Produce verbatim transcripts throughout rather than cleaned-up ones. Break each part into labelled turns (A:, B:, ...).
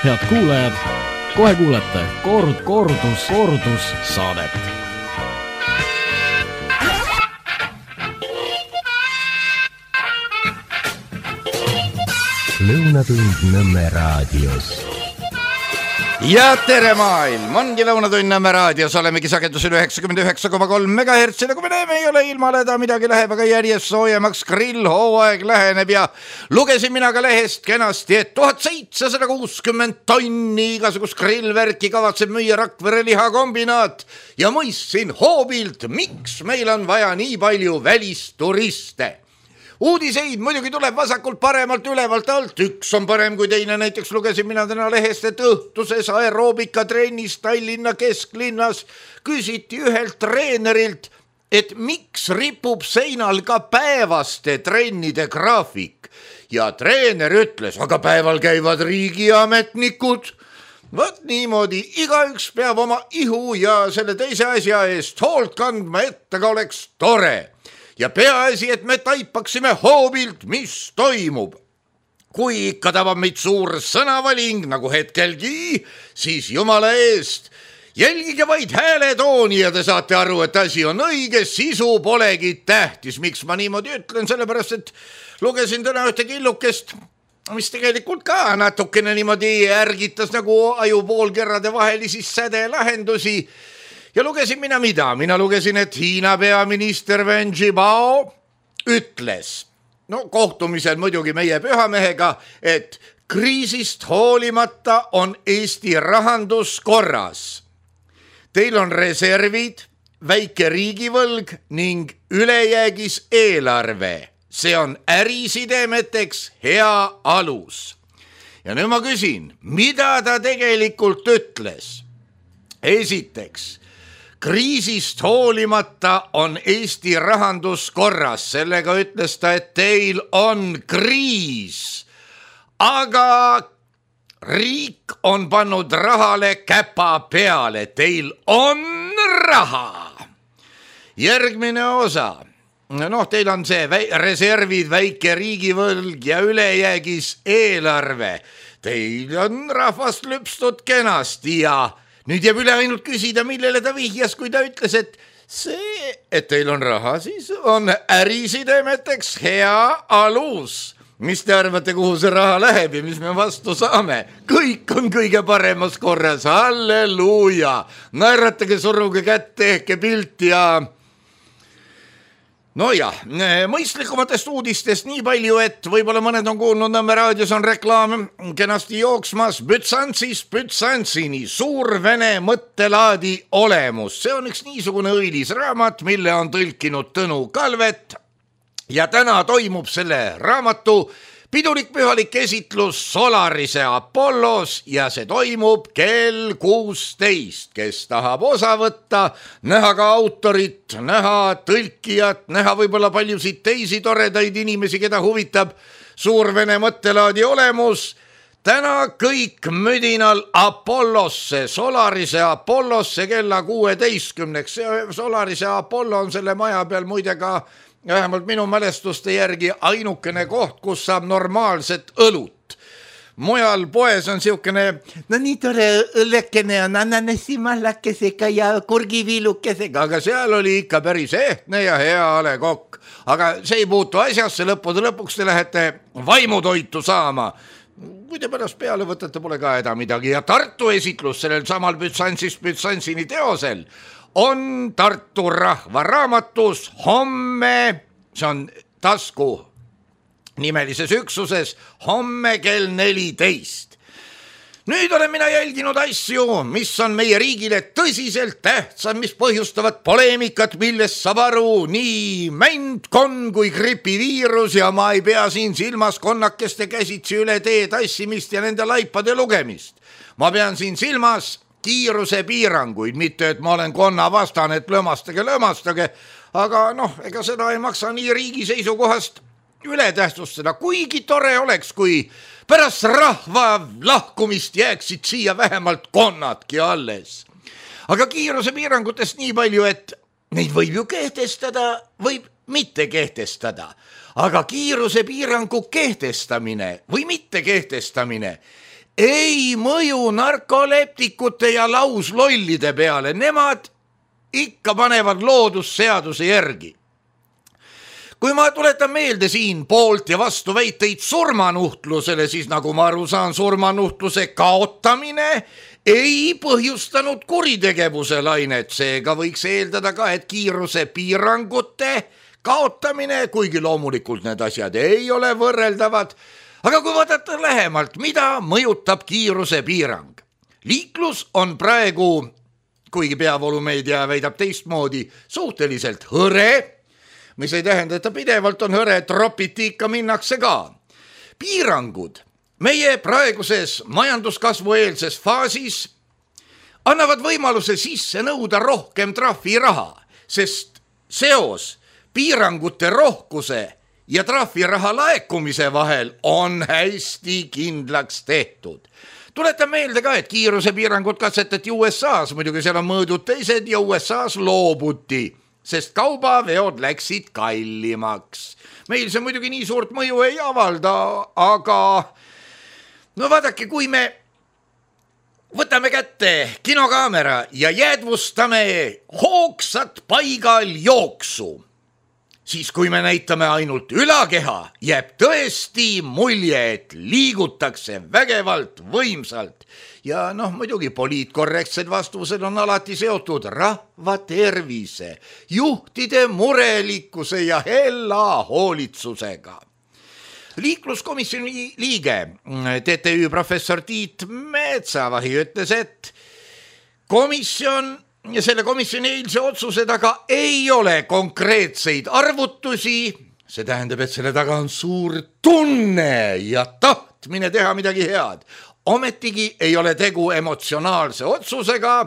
A: Head kuulajad, kohe kuulete kord, kordus, kordus saadet.
B: Lõunatund Nõmme raadios.
C: Ja tere maailm, ongi Lõunatund Nõmme raadios, olemegi sagedusel üheksakümmend üheksa koma kolm megahertsi, nagu me näeme, ei ole ilmaleda, midagi läheb, aga järjest soojemaks, grillhooaeg läheneb ja lugesin mina ka lehest kenasti, et tuhat seitsesada kuuskümmend tonni igasugust grillvärki kavatseb müüa Rakvere lihakombinaat ja mõistsin hoobilt, miks meil on vaja nii palju välisturiste. Uudiseid muidugi tuleb vasakult paremalt ülevalt alt, üks on parem kui teine, näiteks lugesin mina täna lehest, et õhtuses aeroobikatrennis Tallinna kesklinnas küsiti ühelt treenerilt, et miks ripub seinal ka päevaste trennide graafik. Ja treener ütles, aga päeval käivad riigiametnikud. Võt niimoodi, igaüks peab oma ihu ja selle teise asja eest hoolt kandma, et aga oleks tore. Ja peaasi, et me taipaksime hoobilt, mis toimub. Kui ikka tabab meid suur sõnavaling, nagu hetkelgi, siis jumala eest, jälgige vaid hääletooni ja te saate aru, et asi on õige, sisu polegi tähtis. Miks ma niimoodi ütlen? Sellepärast, et lugesin täna ühte killukest, mis tegelikult ka natukene niimoodi ärgitas nagu ajupoolkerrade vahelisi sädelahendusi. Ja lugesin mina mida? Mina lugesin, et Hiina peaminister Wen Jiabao ütles, no kohtumisel muidugi meie pühamehega, et kriisist hoolimata on Eesti rahandus korras. Teil on reservid, väike riigivõlg ning ülejäägis eelarve. See on ärisidemeteks hea alus. Ja nüüd ma küsin, mida ta tegelikult ütles? Esiteks, kriisist hoolimata on Eesti rahandus korras. Sellega ütles ta, et teil on kriis. Aga riik on pannud rahale käpa peale. Teil on raha. Järgmine osa. Noh, teil on see vä- reservid, väike riigivõlg ja ülejäägis eelarve. Teil on rahvast lüpstud kenasti ja nüüd jääb üle ainult küsida, millele ta vihjas, kui ta ütles, et see, et teil on raha, siis on ärisidemeteks hea alus. Mis te arvate, kuhu see raha läheb ja mis me vastu saame? Kõik on kõige paremas korras, halleluuja. Naeratage, suruge kätt, tehke pilt ja... No jah, mõistlikumatest uudistest nii palju, et võib-olla mõned on kuulnud, Nõmme raadios on reklaam kenasti jooksmas Bütsantsist Bütsantsini, suur vene mõttelaadi olemus. See on üks niisugune õilis raamat, mille on tõlkinud Tõnu Kalvet ja täna toimub selle raamatu pidulik-pühalik esitlus Solarise Apollos ja see toimub kell kuusteist. Kes tahab osa võtta, näha ka autorit, näha tõlkijat, näha võib-olla paljusid teisi toredaid inimesi, keda huvitab suur vene mõttelaadi olemus. Täna kõik müdinal Apollosse, Solarise Apollosse kella kuueteistkümneks. Solarise Apollo on selle maja peal muide ka vähemalt minu mälestuste järgi ainukene koht, kus saab normaalset õlut. Mujal poes on siukene, no nii tore õllekene on ananassi mallakesega ja kurgiviilukesega, aga seal oli ikka päris ehtne ja hea Ale Kokk. Aga see ei puutu asjasse, lõppude lõpuks te lähete vaimutoitu saama. Kui te pärast peale võtate, pole ka eda midagi. Ja Tartu esitlus sellel samal Bütsantsist Bütsantsini teosel on Tartu Rahva raamatus homme, see on tasku nimelises üksuses, homme kell neliteist. Nüüd olen mina jälginud asju, mis on meie riigile tõsiselt tähtsad, mis põhjustavad poleemikat, millest saab aru nii mändkonn kui gripiviirus ja ma ei pea siin silmas konnakeste käsitsi üle tee tassimist ja nende laipade lugemist. Ma pean siin silmas kiiruse piiranguid, mitte et ma olen konna vastane, et lömastage, lömastage, aga noh, ega seda ei maksa nii riigi seisukohast üle tähtsustada, kuigi tore oleks, kui pärast rahva lahkumist jääksid siia vähemalt konnadki alles. Aga kiiruse piirangutest nii palju, et neid võib ju kehtestada, võib mitte kehtestada, aga kiiruse piirangu kehtestamine või mitte kehtestamine ei mõju narkoleptikute ja lauslollide peale, nemad ikka panevad loodusseaduse järgi. Kui ma tuletan meelde siin poolt ja vastu väiteid surmanuhtlusele, siis nagu ma aru saan, surmanuhtluse kaotamine ei põhjustanud kuritegevuse lainet, seega võiks eeldada ka, et kiiruse piirangute kaotamine, kuigi loomulikult need asjad ei ole võrreldavad, aga kui vaadata lähemalt, mida mõjutab kiiruse piirang? Liiklus on praegu, kuigi peavoolumeedia väidab teistmoodi, suhteliselt hõre, mis ei tähenda, et ta pidevalt on hõre, tropiti ikka minnakse ka. Piirangud meie praeguses majanduskasvu eelses faasis annavad võimaluse sisse nõuda rohkem trahviraha, sest seos piirangute rohkuse ja trahviraha laekumise vahel on hästi kindlaks tehtud. Tuletan meelde ka, et kiirusepiirangud katsetati U S A-s, muidugi seal on mõõdud teised ja U S A-s loobuti, sest kaubaveod läksid kallimaks. Meil see muidugi nii suurt mõju ei avalda, aga no vaadake, kui me võtame kätte kinokaamera ja jäädvustame hoogsat paigal jooksu, siis kui me näitame ainult ülakeha, jääb tõesti mulje, et liigutakse vägevalt, võimsalt. Ja noh, muidugi poliitkorrektsed vastused on alati seotud rahva tervise, juhtide murelikkuse ja hella hoolitsusega. Liikluskomisjoni liige T T Ü professor Tiit Metsavahi ütles, et komisjon ja selle komisjoni eilse otsuse taga ei ole konkreetseid arvutusi, see tähendab, et selle taga on suur tunne ja tahtmine teha midagi head. Ometigi ei ole tegu emotsionaalse otsusega,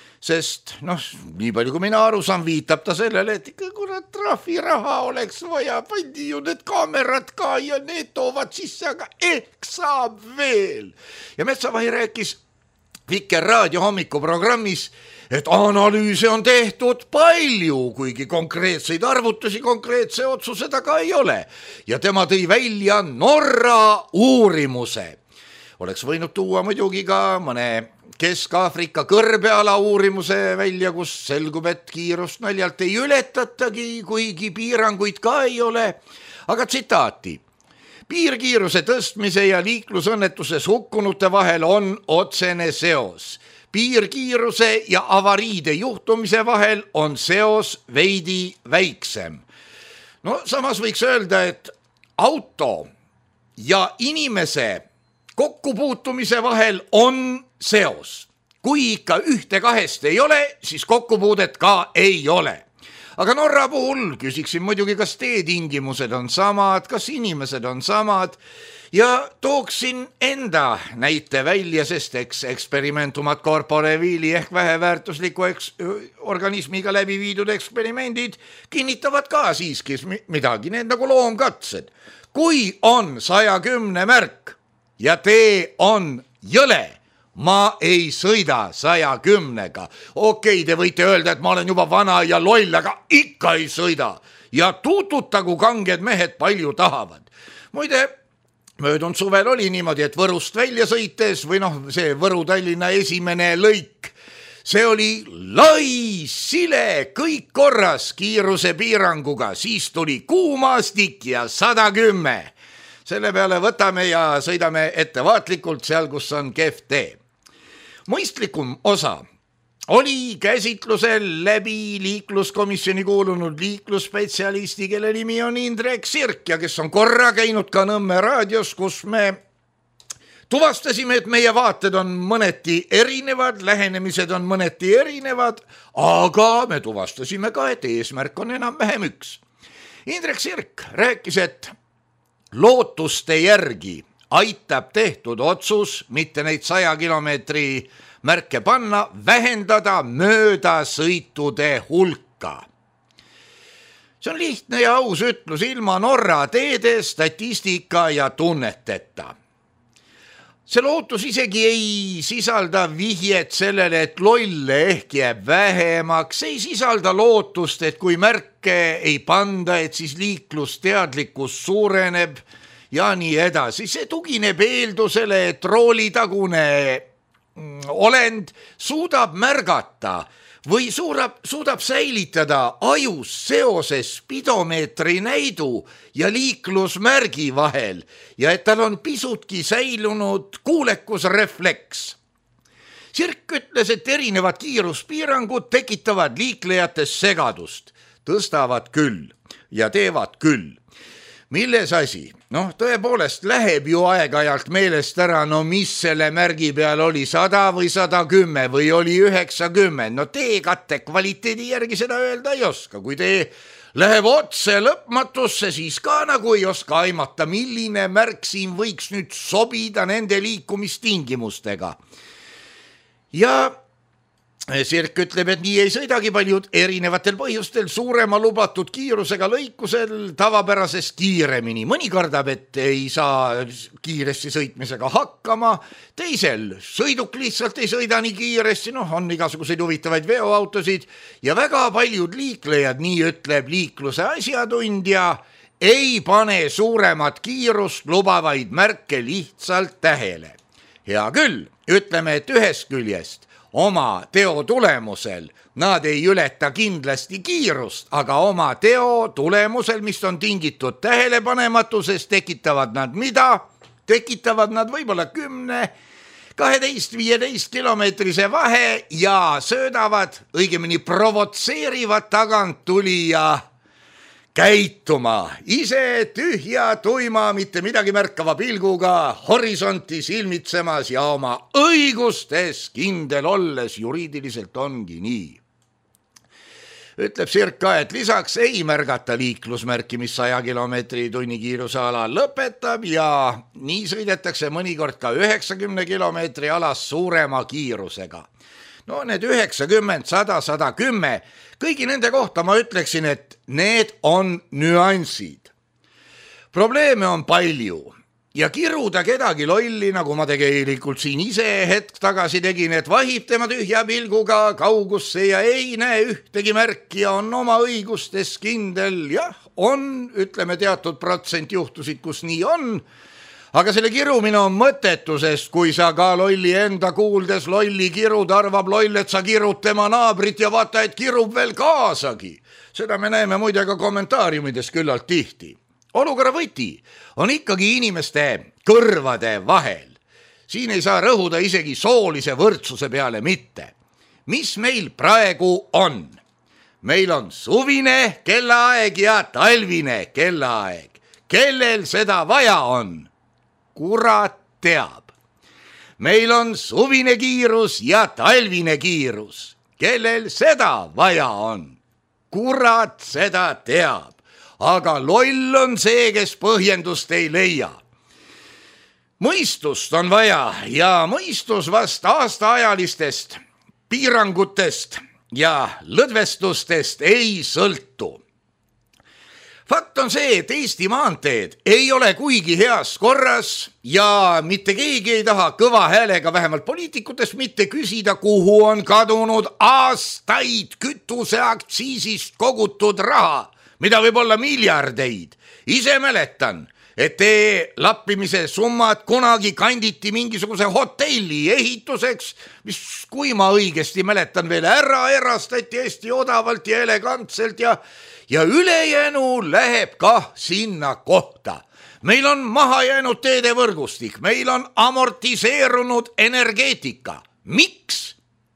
C: sest noh, nii palju kui mina aru saan, viitab ta sellele, et ikka kurat trahviraha oleks vaja, pandi ju need kaamerad ka ja need toovad sisse, aga ehk saab veel. Ja Metsavahi rääkis Vikerraadio hommikuprogrammis, et analüüse on tehtud palju, kuigi konkreetseid arvutusi konkreetse otsuse taga ei ole. Ja tema tõi välja Norra uurimuse. Oleks võinud tuua muidugi ka mõne Kesk-Aafrika kõrbeala uurimuse välja, kus selgub, et kiirust naljalt ei ületatagi, kuigi piiranguid ka ei ole. Aga tsitaati. Piirkiiruse tõstmise ja liiklusõnnetuses hukkunute vahel on otsene seos. Piirkiiruse ja avariide juhtumise vahel on seos veidi väiksem. No samas võiks öelda, et auto ja inimese kokkupuutumise vahel on seos. Kui ikka ühte kahest ei ole, siis kokkupuudet ka ei ole. Aga Norra puhul küsiksin muidugi, kas teetingimused on samad, kas inimesed on samad ja tooksin enda näite välja, sest eks eksperimentumat corpore viili ehk väheväärtusliku eks- organismiga läbi viidud eksperimendid kinnitavad ka siiski midagi, need nagu loomkatsed. Kui on saja kümne märk ja tee on jõle, ma ei sõida saja kümnega. Okei, te võite öelda, et ma olen juba vana ja loll, aga ikka ei sõida. Ja tuututagu kanged mehed palju tahavad. Muide, möödunud suvel oli niimoodi, et Võrust välja sõites või noh, see Võru-Tallinna esimene lõik, see oli lai, sile, kõik korras kiiruse piiranguga, siis tuli kuumaastik ja sada kümme. Selle peale võtame ja sõidame ettevaatlikult seal, kus on kehv tee. Mõistlikum osa oli käsitlusel läbi liikluskomisjoni kuulunud liiklusspetsialisti, kelle nimi on Indrek Sirk ja kes on korra käinud ka Nõmme raadios, kus me tuvastasime, et meie vaated on mõneti erinevad, lähenemised on mõneti erinevad, aga me tuvastasime ka, et eesmärk on enam-vähem üks. Indrek Sirk rääkis, et lootuste järgi aitab tehtud otsus, mitte neid saja kilomeetri märke panna, vähendada möödasõitude hulka. See on lihtne ja aus ütlus ilma Norra teede, statistika ja tunneteta. See lootus isegi ei sisalda vihjet sellele, et lolle ehk jääb vähemaks, ei sisalda lootust, et kui märke ei panda, et siis liiklusteadlikkus suureneb ja nii edasi. See tugineb eeldusele, et roolitagune olend suudab märgata või suudab, suudab säilitada ajus seoses spidomeetri näidu ja liiklusmärgi vahel ja et tal on pisutki säilunud kuulekusrefleks. Sirk ütles, et erinevad kiiruspiirangud tekitavad liiklejates segadust, tõstavad küll ja teevad küll. Milles asi? Noh, tõepoolest läheb ju aeg-ajalt meelest ära, no mis selle märgi peal oli, sada või sada kümme või oli üheksakümmend. No teekatte kvaliteedi järgi seda öelda ei oska. Kui tee läheb otse lõpmatusse, siis ka nagu ei oska aimata, milline märk siin võiks nüüd sobida nende liikumistingimustega. Ja Sirk ütleb, et nii ei sõidagi paljud erinevatel põhjustel suurema lubatud kiirusega lõikusel tavapärasest kiiremini. Mõni kardab, et ei saa kiiresti sõitmisega hakkama, teisel sõiduk lihtsalt ei sõida nii kiiresti, noh, on igasuguseid huvitavaid veoautosid ja väga paljud liiklejad, nii ütleb liikluse asjatundja, ei pane suuremat kiirust lubavaid märke lihtsalt tähele. Hea küll, ütleme, et ühest küljest oma teo tulemusel nad ei ületa kindlasti kiirust, aga oma teo tulemusel, mis on tingitud tähelepanematusest, tekitavad nad mida? Tekitavad nad võib-olla kümne, kaheteist, viieteist kilomeetrise vahe ja söödavad, õigemini provotseerivad tagant tulija käituma. Ise tühja, tuima, mitte midagi märkava pilguga horisonti silmitsemas ja oma õigustes kindel olles juriidiliselt ongi nii. Ütleb Sirk ka, et lisaks ei märgata liiklusmärki, mis saja kilomeetri tunni kiiruse alal lõpetab ja nii sõidetakse mõnikord ka üheksakümne kilomeetri alas suurema kiirusega. No need üheksakümmend, sada, sada kümme, kõigi nende kohta ma ütleksin, et need on nüansid. Probleeme on palju ja kiruda kedagi lolli, nagu ma tegelikult siin ise hetk tagasi tegin, et vahib tema tühja pilguga kaugusse ja ei näe ühtegi märki ja on oma õigustes kindel. Jah, on, ütleme teatud protsent juhtusid, kus nii on, aga selle kirumine on mõttetu, sest kui sa ka lolli enda kuuldes lolli kirud, arvab loll, et sa kirud tema naabrit ja vaata, et kirub veel kaasagi. Seda me näeme muide ka kommentaariumides küllalt tihti. Olukorra võti on ikkagi inimeste kõrvade vahel. Siin ei saa rõhuda isegi soolise võrdsuse peale mitte. Mis meil praegu on? Meil on suvine kellaaeg ja talvine kellaaeg. Kellel seda vaja on? Kurat teab. Meil on suvine kiirus ja talvine kiirus. Kellel seda vaja on? Kurat seda teab. Aga loll on see, kes põhjendust ei leia. Mõistust on vaja ja mõistus vast aastaajalistest piirangutest ja lõdvestustest ei sõltu. Fakt on see, et Eesti maanteed ei ole kuigi heas korras ja mitte keegi ei taha kõva häälega, vähemalt poliitikutest, mitte küsida, kuhu on kadunud aastaid kütuseaktsiisist kogutud raha, mida võib olla miljardeid. Ise mäletan, et tee lappimise summad kunagi kanditi mingisuguse hotelli ehituseks, mis, kui ma õigesti mäletan, veel ära erastati hästi odavalt ja elegantselt ja ja ülejäänu läheb kah sinna kohta. Meil on maha jäänud teedevõrgustik, meil on amortiseerunud energeetika. Miks?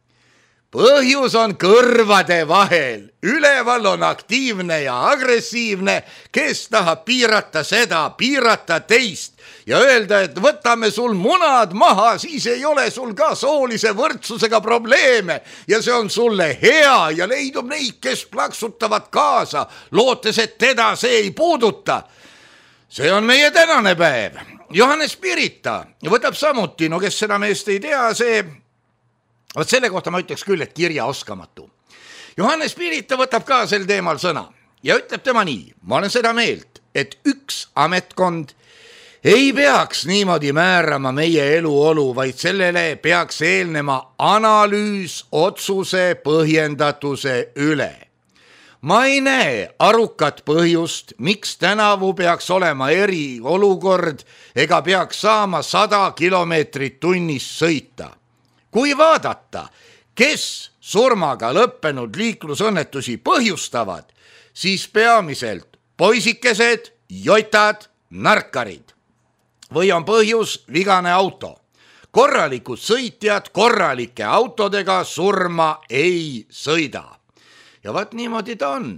C: Põhjus on kõrvade vahel. Üleval on aktiivne ja agressiivne, kes tahab piirata seda, piirata teist ja öelda, et võtame sul munad maha, siis ei ole sul ka soolise võrdsusega probleeme ja see on sulle hea ja leidub neid, kes plaksutavad kaasa, lootes, et teda see ei puuduta. See on meie tänane päev. Johannes Pirita võtab samuti, no kes seda meest ei tea, see, võt selle kohta ma ütleks küll, et kirja oskamatu. Johannes Pirita võtab ka sel teemal sõna ja ütleb tema nii, ma olen seda meelt, et üks ametkond ei peaks niimoodi määrama meie eluolu, vaid sellele peaks eelnema analüüs otsuse põhjendatuse üle. ma ei näe arukat põhjust, miks tänavu peaks olema eriolukord ega peaks saama sada kilomeetrit tunnis sõita. Kui vaadata, kes surmaga lõppenud liiklusõnnetusi põhjustavad, siis peamiselt poisikesed, jotad, narkarid. Või on põhjus vigane auto. Korralikud sõitjad korralike autodega surma ei sõida. Ja vaat niimoodi ta on.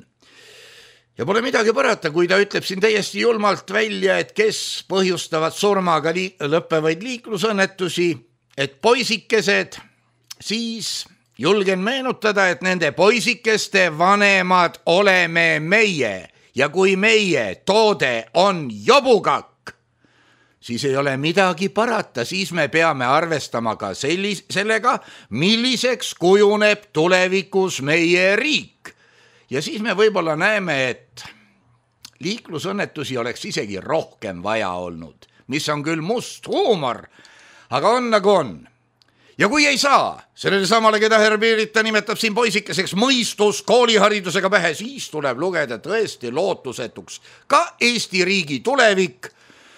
C: Ja pole midagi parata, kui ta ütleb siin täiesti julmalt välja, et kes põhjustavad surmaga li- lõppevaid liiklusõnnetusi, et poisikesed, siis julgen meenutada, et nende poisikeste vanemad oleme meie ja kui meie toode on jobukakk, siis ei ole midagi parata, siis me peame arvestama ka sellis- sellega, milliseks kujuneb tulevikus meie riik. Ja siis me võib-olla näeme, et liiklusõnnetusi oleks isegi rohkem vaja olnud, mis on küll must huumor, aga on nagu on. Ja kui ei saa, sellele samale, keda härra Pirita nimetab siin poisikeseks mõistus kooliharidusega pähe, siis tuleb lugeda tõesti lootusetuks ka Eesti riigi tulevik,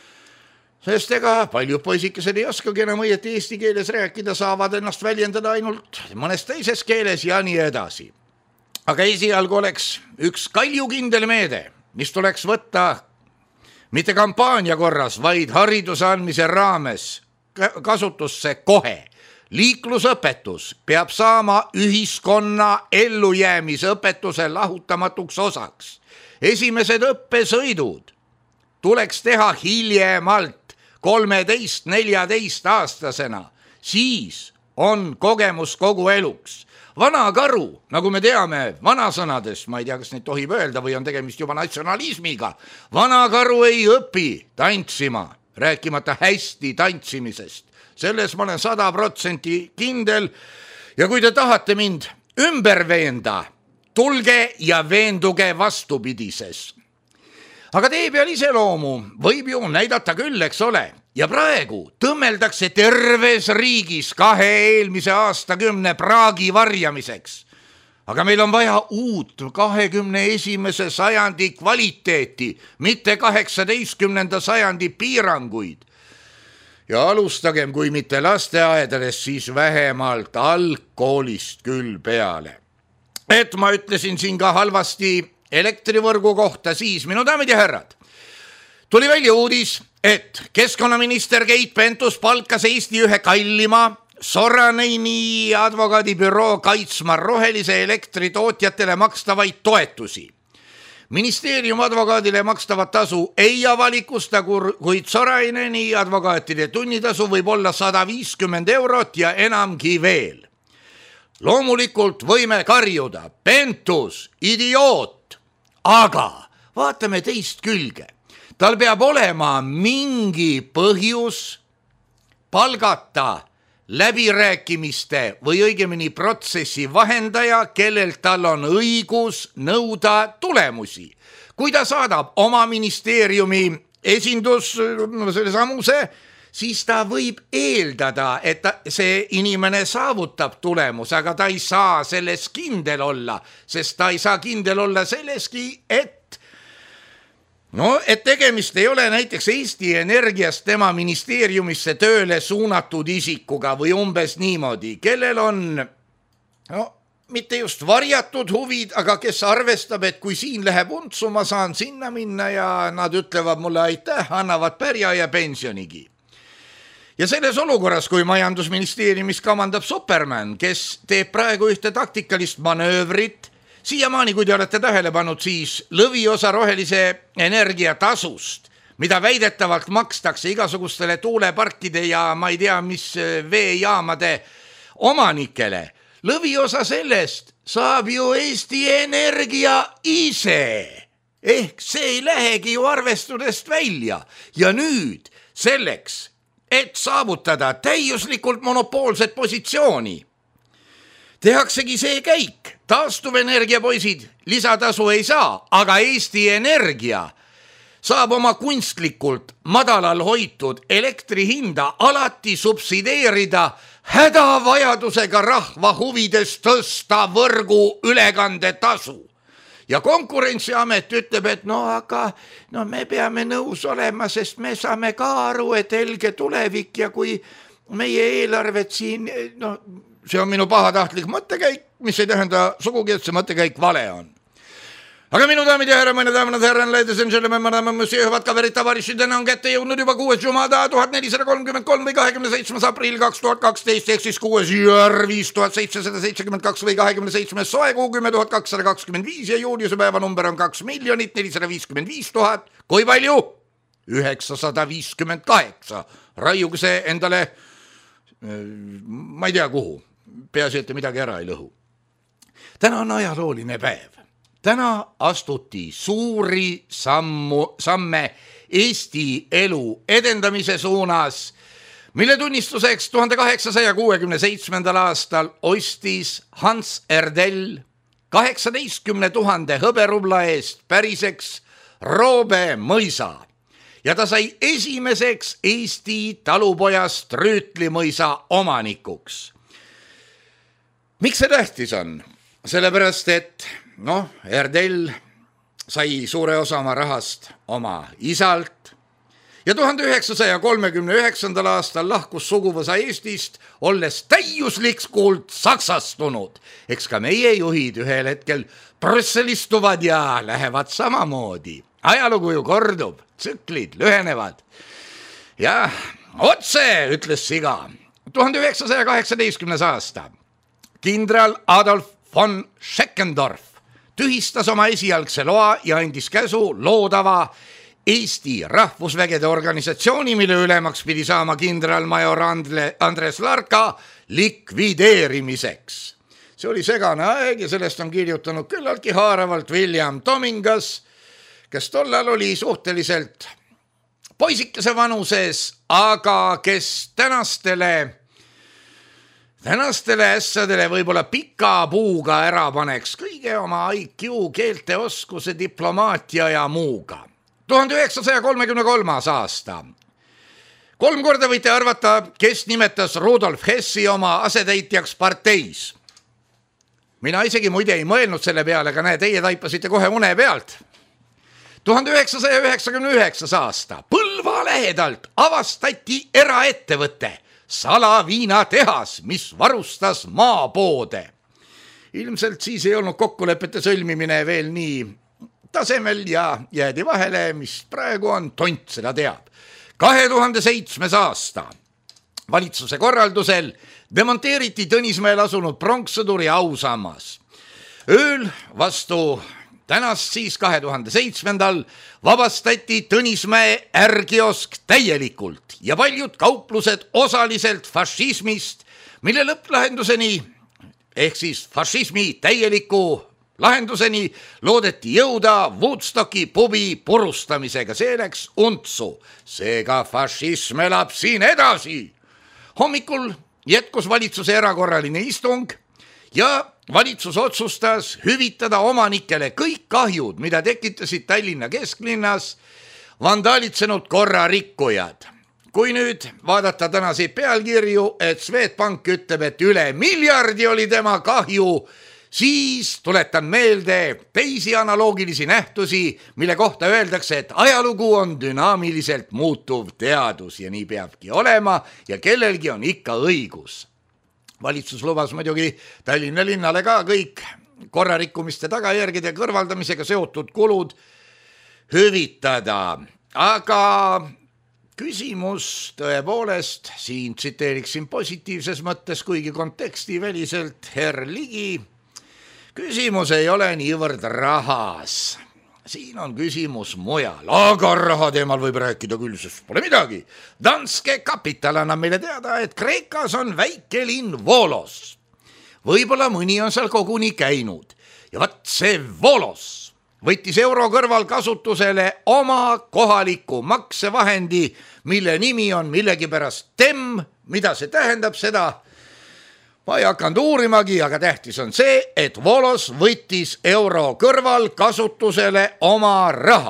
C: sest ega paljud poisikesed ei oskagi enam õieti eesti keeles rääkida, saavad ennast väljendada ainult mõnes teises keeles ja nii edasi. Aga esialgu oleks üks kaljukindel meede, mis tuleks võtta mitte kampaania korras, vaid hariduse andmise raames kasutusse kohe. Liiklusõpetus peab saama ühiskonna ellujäämisõpetuse lahutamatuks osaks. Esimesed õppesõidud tuleks teha hiljemalt kolmeteist neljateist aastasena, siis on kogemus kogu eluks. Vana karu, nagu me teame vanasõnadest, ma ei tea, kas neid tohib öelda või on tegemist juba natsionalismiga, vana karu ei õpi tantsima, rääkimata hästi tantsimisest. Selles ma olen sada protsenti kindel ja kui te tahate mind ümber veenda, tulge ja veenduge vastupidises. Aga tee peal iseloomu võib ju näidata küll, eks ole, ja praegu tõmmeldakse terves riigis kahe eelmise aastakümne praagi varjamiseks. Aga meil on vaja uut kahekümne esimese sajandi kvaliteeti, mitte kaheksateistkümnenda sajandi piiranguid. Ja alustagem, kui mitte lasteaedades, siis vähemalt algkoolist küll peale. Et ma ütlesin siin ka halvasti elektrivõrgu kohta, siis minu daamid ja härrad, tuli välja uudis, et keskkonnaminister Keit Pentus palkas Eesti ühe kallima Soraneini advokaadibüroo kaitsma rohelise elektritootjatele makstavaid toetusi. Ministeerium advokaadile makstavat tasu ei avalikusta, kuid Soraneini advokaatide tunnitasu võib olla sada viiskümmend eurot ja enamgi veel. Loomulikult võime karjuda, Pentus, idioot, aga vaatame teist külge. Tal peab olema mingi põhjus palgata läbirääkimiste või õigemini protsessi vahendaja, kellel tal on õigus nõuda tulemusi. Kui ta saadab oma ministeeriumi esindus selle samuse, siis ta võib eeldada, et ta, see inimene saavutab tulemus, aga ta ei saa selles kindel olla, sest ta ei saa kindel olla selleski, et No, et tegemist ei ole näiteks Eesti Energiast tema ministeeriumisse tööle suunatud isikuga või umbes niimoodi, kellel on no, mitte just varjatud huvid, aga kes arvestab, et kui siin läheb untsu, ma saan sinna minna ja nad ütlevad mulle aitäh, annavad pärja ja pensionigi. Ja selles olukorras, kui majandusministeeriumis kamandab Superman, kes teeb praegu ühte taktikalist manöövrit, siiamaani, kui te olete tähele pannud, siis lõviosa rohelise energia tasust, mida väidetavalt makstakse igasugustele tuuleparkide ja ma ei tea, mis veejaamade omanikele, lõviosa sellest saab ju Eesti Energia ise. Ehk see ei lähegi ju arvestudest välja. Ja nüüd selleks, et saavutada täiuslikult monopoolset positsiooni, tehaksegi see käik. Taastuvenergia poisid lisatasu ei saa, aga Eesti Energia saab oma kunstlikult madalal hoitud elektri hinda alati subsideerida hädavajadusega rahva huvides tõsta võrgu ülekande tasu. ja Konkurentsiamet ütleb, et no aga no me peame nõus olema, sest me saame ka aru, et helge tulevik ja kui meie eelarvet siin, no see on minu pahatahtlik mõttekäik, mis ei tähenda sugugi, et see mõttekäik vale on. Aga minu daamid ja härra, mõne daamid ja härran, ladies and gentlemen, madame, monsieur, hüvad kaverid, tavarišid, täna on kätte jõudnud juba kuues jumada tuhat nelisada kolmkümmend kolm või kahekümne seitsmes aprill kaks tuhat kaksteist, ehk siis kuues jõr viis tuhat seitsesada seitsekümmend kaks või kahekümne seitsmes soe kuu kümme tuhat kakssada kakskümmend viis ja juuliuse päeva number on kaks miljonit nelisada viiskümmend viis tuhat. Kui palju? üheksasada viiskümmend kaheksa. Raiuge see endale, ma ei tea kuhu, peaasi, et midagi ära ei lõhu. Täna on ajalooline päev. Täna astuti suuri sammu, samme Eesti elu edendamise suunas, mille tunnistuseks tuhande kaheksasaja kuuekümne seitsmendal aastal ostis Hans Erdell kaheksateistkümne tuhande hõberubla eest päriseks Roobe mõisa ja ta sai esimeseks Eesti talupojast Rüütli mõisa omanikuks. Miks see tähtis on? Sellepärast, et noh, Erdell sai suure osa oma rahast oma isalt ja tuhande üheksasaja kolmekümne üheksandal aastal lahkus suguvõsa Eestist, olles täiuslikult saksastunud. Eks ka meie juhid ühel hetkel Brüsselistuvad ja lähevad samamoodi. Ajalugu ju kordub, tsüklid lühenevad. Ja otse, ütles siga. tuhande üheksasaja kaheksateistkümnes aasta. Kindral Adolf von Scheckendorf tühistas oma esialgse loa ja andis käsu loodava Eesti rahvusvägede organisatsiooni, mille ülemaks pidi saama kindralmajor Andres Larka likvideerimiseks. See oli segane aeg ja sellest on kirjutanud küllaltki haaravalt William Domingas, kes tollal oli suhteliselt poisikese vanuses, aga kes tänastele Tänastele ässadele võib-olla pika puuga ära paneks kõige oma I Q, keelteoskuse, diplomaatia ja muuga. tuhande üheksasaja kolmekümne kolmas aasta. Kolm korda võite arvata, kes nimetas Rudolf Hessi oma asetäitjaks parteis. Mina isegi muide ei mõelnud selle peale, aga näe, teie taipasite kohe une pealt. tuhande üheksasaja üheksakümne üheksas aasta. Põlva lähedalt avastati eraettevõte. Salaviinatehas, mis varustas maapoode. Ilmselt siis ei olnud kokkulepete sõlmimine veel nii tasemel ja jäädi vahele, mis praegu on, tont seda teab. kahe tuhande seitsmes aasta valitsuse korraldusel demonteeriti Tõnismäel asunud pronkssõduri ausammas. Ööl vastu tänast siis kahe tuhande seitsmendal vabastati Tõnismäe ärkiosk täielikult ja paljud kauplused osaliselt fašismist, mille lõpplahenduseni ehk siis fašismi täieliku lahenduseni loodeti jõuda Woodstocki pubi purustamisega. See läks untsu. Seega fašism elab siin edasi. Hommikul jätkus valitsuse erakorraline istung ja valitsus otsustas hüvitada omanikele kõik kahjud, mida tekitasid Tallinna kesklinnas vandaalitsenud korrarikkujad. Kui nüüd vaadata tänaseid pealkirju, et Swedbank ütleb, et üle miljardi oli tema kahju, siis tuletan meelde teisi analoogilisi nähtusi, mille kohta öeldakse, et ajalugu on dünaamiliselt muutuv teadus ja nii peabki olema ja kellelgi on ikka õigus. Valitsus lubas muidugi Tallinna linnale ka kõik korrarikkumiste tagajärgede kõrvaldamisega seotud kulud hüvitada. Aga küsimus tõepoolest, siin tsiteeriksin positiivses mõttes, kuigi konteksti väliselt herr Ligi, küsimus ei ole niivõrd rahas. Siin on küsimus mujal, aga raha teemal võib rääkida küll, sest pole midagi. Danske Kapital annab meile teada, et Kreekas on väike linn Volos. Võib-olla mõni on seal koguni käinud. Ja vaat see Volos võttis euro kõrval kasutusele oma kohaliku maksevahendi, mille nimi on millegipärast T E M, mida see tähendab seda. Ma ei hakanud uurimagi, aga tähtis on see, et Volos võttis euro kõrval kasutusele oma raha.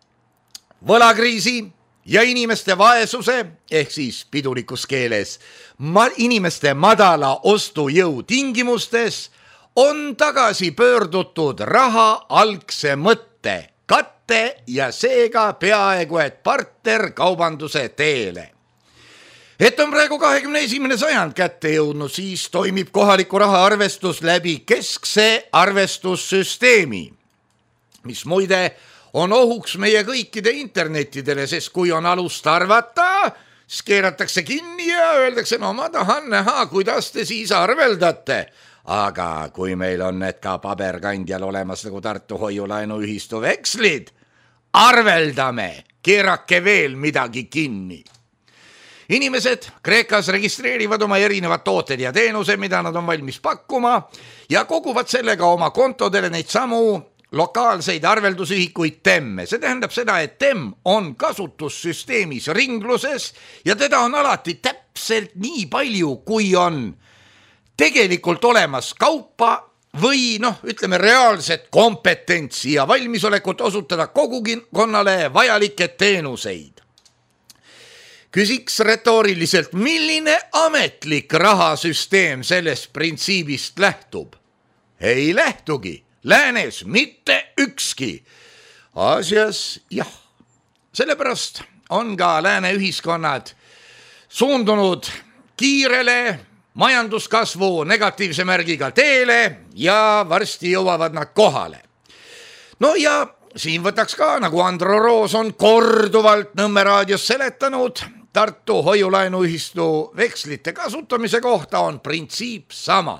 C: Võlakriisi ja inimeste vaesuse, ehk siis pidulikus keeles ma, inimeste madala ostujõu tingimustes on tagasi pöördutud raha algse mõtte, katte ja seega peaaegu et partner kaubanduse teele. Et on praegu kahekümne esimene sajand kätte jõudnud, siis toimib kohaliku raha arvestus läbi keskse arvestussüsteemi, mis muide on ohuks meie kõikide internetidele, sest kui on alust arvata, siis keeratakse kinni ja öeldakse, no ma tahan näha, kuidas te siis arveldate. Aga kui meil on need ka paberkandjal olemas nagu Tartu Hoiulaenuühistu vekslid, arveldame, keerake veel midagi kinni. Inimesed Kreekas registreerivad oma erinevad tooted ja teenuse, mida nad on valmis pakkuma ja koguvad sellega oma kontodele neid samu lokaalseid arveldusühikuid temme. See tähendab seda, et temm on kasutussüsteemis ringluses ja teda on alati täpselt nii palju, kui on tegelikult olemas kaupa või noh, ütleme reaalset kompetentsi ja valmisolekut osutada kogukonnale vajalikke teenuseid. Küsiks retooriliselt, milline ametlik rahasüsteem sellest printsiibist lähtub? Ei lähtugi. Läänes mitte ükski. Aasias jah. Sellepärast on ka lääne ühiskonnad suundunud kiirele majanduskasvu negatiivse märgiga teele ja varsti jõuavad nad kohale. No ja siin võtaks ka, nagu Andro Roos on korduvalt Nõmme raadios seletanud, Tartu Hoiulaenuühistu vekslite kasutamise kohta on printsiip sama.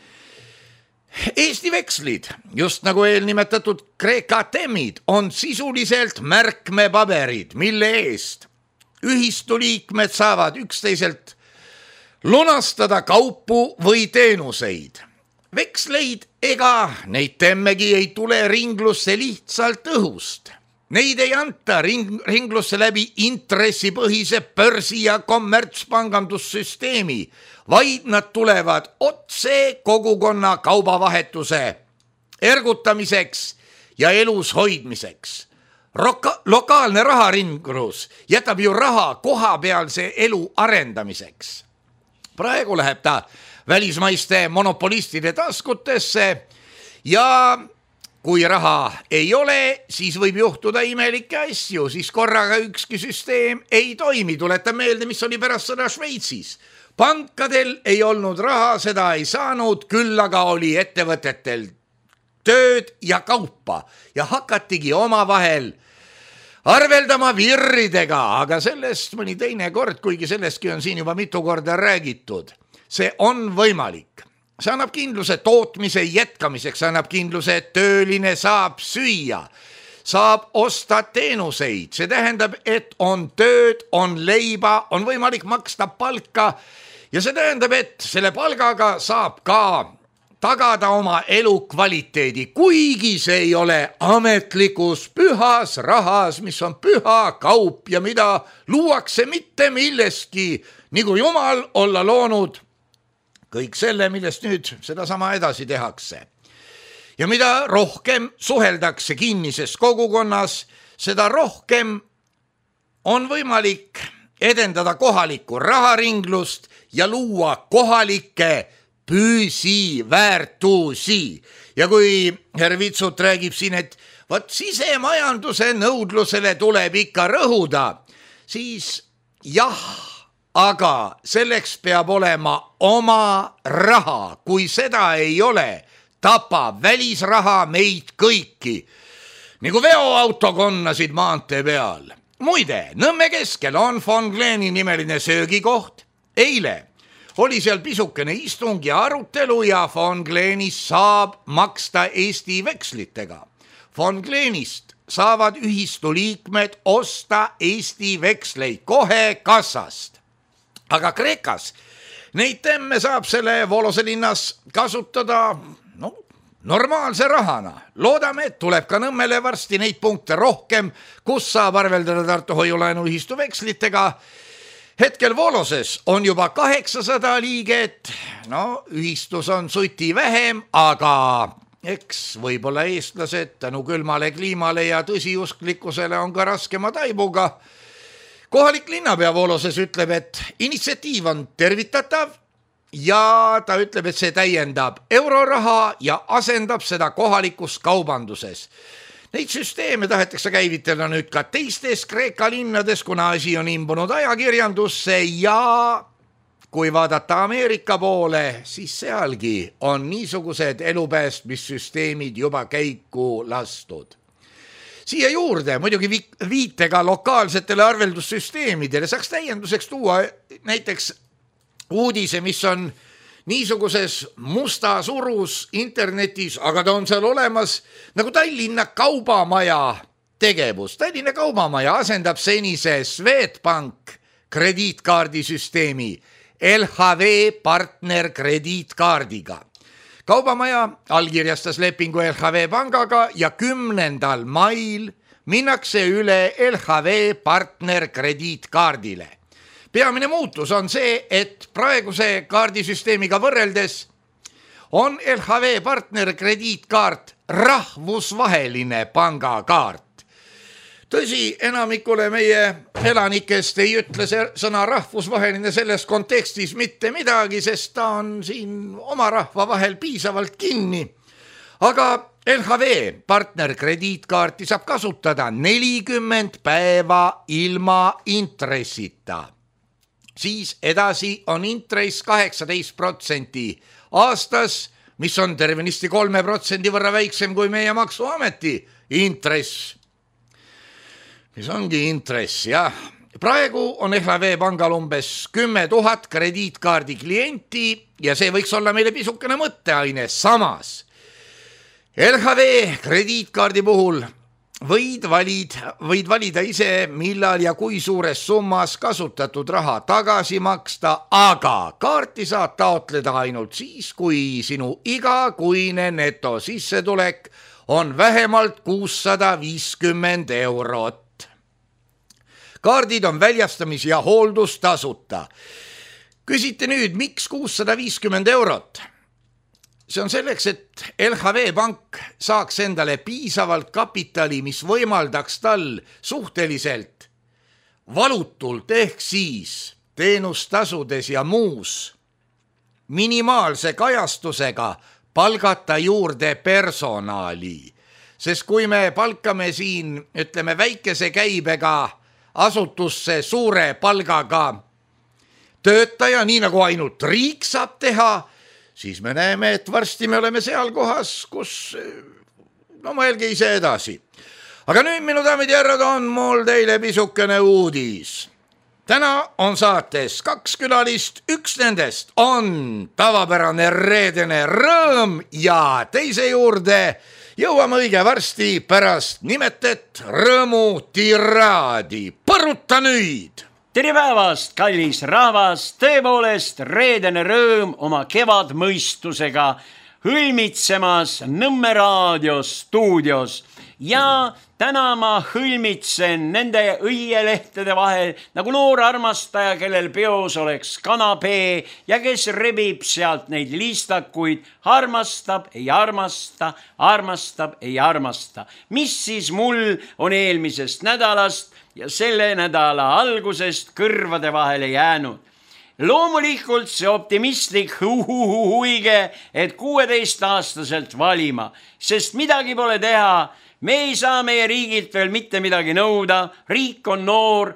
C: Eesti vekslid, just nagu eelnimetatud Kreeka temmid, on sisuliselt märkmepaberid, mille eest ühistu liikmed saavad üksteiselt lunastada kaupu või teenuseid. Veksleid ega neid temmegi ei tule ringlusse lihtsalt õhust. Neid ei anta ring, ringlusse läbi intressipõhise börsi- ja kommertspangandussüsteemi, vaid nad tulevad otse kogukonna kaubavahetuse ergutamiseks ja elus hoidmiseks. Roka, lokaalne raharinglus jätab ju raha kohapealse elu arendamiseks. Praegu läheb ta välismaiste monopolistide taskutesse ja kui raha ei ole, siis võib juhtuda imelikke asju, siis korraga ükski süsteem ei toimi. Tuleta meelde, mis oli pärast sõda Šveitsis. Pankadel ei olnud raha, seda ei saanud, küll aga oli ettevõtetel tööd ja kaupa ja hakatigi omavahel arveldama virridega, aga sellest mõni teine kord, kuigi sellestki on siin juba mitu korda räägitud. See on võimalik. See annab kindluse tootmise jätkamiseks, annab kindluse, et tööline saab süüa, saab osta teenuseid. See tähendab, et on tööd, on leiba, on võimalik maksta palka ja see tähendab, et selle palgaga saab ka tagada oma elukvaliteedi, kuigi see ei ole ametlikus pühas rahas, mis on püha kaup ja mida luuakse mitte millestki, nagu Jumal olla loonud kõik selle, millest nüüd sedasama edasi tehakse. Ja mida rohkem suheldakse kinnises kogukonnas, seda rohkem on võimalik edendada kohalikku raharinglust ja luua kohalikke püsiväärtusi. Ja kui herr Vitsut räägib siin, et võt sisemajanduse nõudlusele tuleb ikka rõhuda, siis jah, aga selleks peab olema oma raha. Kui seda ei ole, tapab välisraha meid kõiki, nagu veoautokonnasid maantee peal. Muide, Nõmme keskel on von Gleni nimeline söögikoht. Eile oli seal pisukene istung ja arutelu ja von Glenist saab maksta Eesti vekslitega. Von Glenist saavad ühistu liikmed osta Eesti veksleid kohe kassast. Aga Kreekas neid temme saab selle Volose linnas kasutada no, normaalse rahana. Loodame, et tuleb ka Nõmmele varsti neid punkte rohkem, kus saab arveldada Tartu Hoiulaenuühistu vekslitega. Hetkel Voloses on juba kaheksasada liiget, no ühistus on suti vähem, aga eks võib-olla eestlased tänu külmale kliimale ja tõsiusklikkusele on ka raskema taibuga. Kohalik linnapea Voloses ütleb, et initsiatiiv on tervitatav ja ta ütleb, et see täiendab euroraha ja asendab seda kohalikus kaubanduses. Neid süsteeme tahetakse käivitada nüüd ka teistes Kreeka linnades, kuna asi on imbunud ajakirjandusse ja kui vaadata Ameerika poole, siis sealgi on niisugused elupäästmissüsteemid juba käiku lastud. Siia juurde muidugi viitega lokaalsetele arveldussüsteemidele saaks täienduseks tuua näiteks uudise, mis on niisuguses mustas urus internetis, aga ta on seal olemas nagu Tallinna Kaubamaja tegevus. Tallinna Kaubamaja asendab senise Swedbank krediitkaardisüsteemi L H V partner krediitkaardiga. Kaubamaja allkirjastas lepingu L H V pangaga ja kümnendal mail minnakse üle L H V partner krediitkaardile. Peamine muutus on see, et praeguse kaardisüsteemiga võrreldes on L H V partner krediitkaart rahvusvaheline pangakaart. Tõsi, enamikule meie elanikest ei ütle see sõna rahvusvaheline selles kontekstis mitte midagi, sest ta on siin oma rahva vahel piisavalt kinni. Aga L H V partner krediitkaarti saab kasutada nelikümmend päeva ilma intressita. Siis edasi on intress kaheksateist protsenti aastas, mis on tervenisti kolme protsendi võrra väiksem kui meie maksuameti intress. Mis ongi intress, jah. Praegu on L H V pangal umbes kümme tuhat krediitkaardi klienti ja see võiks olla meile pisukene mõtteaine. Samas L H V krediitkaardi puhul võid, valid, võid valida ise, millal ja kui suures summas kasutatud raha tagasi maksta, aga kaarti saad taotleda ainult siis, kui sinu igakuine netosissetulek on vähemalt kuussada viiskümmend eurot. Kaardid on väljastamis- ja hooldustasuta. Küsite nüüd, miks kuussada viiskümmend eurot? See on selleks, et L H V pank saaks endale piisavalt kapitali, mis võimaldaks tal suhteliselt valutult ehk siis teenustasudes ja muus minimaalse kajastusega palgata juurde personali. Sest kui me palkame siin, ütleme, väikese käibega asutusse suure palgaga töötaja, nii nagu ainult riik saab teha, siis me näeme, et varsti me oleme seal kohas, kus, no mõelge ise edasi. Aga nüüd, minu daamid ja härrad, on mul teile pisukene uudis. Täna on saates kaks külalist, üks nendest on tavapärane reedene rõõm ja teise juurde jõuame õige varsti pärast nimetet rõõmu tiraadi. Põruta nüüd!
D: Tere päevast, kallis rahvas, tõepoolest reedene rõõm oma kevadmõistusega hõlmitsemas Nõmme raadio stuudios ja täna ma hõlmitsen nende õielehtede vahel nagu noor armastaja, kellel peos oleks kanapee ja kes rebib sealt neid liistakuid, armastab, ei armasta, armastab, ei armasta. Mis siis mul on eelmisest nädalast ja selle nädala algusest kõrvade vahele jäänud? Loomulikult see optimistlik huhuhuhuige, et kuueteist aastaselt valima, sest midagi pole teha. Me ei saa meie riigilt veel mitte midagi nõuda, riik on noor,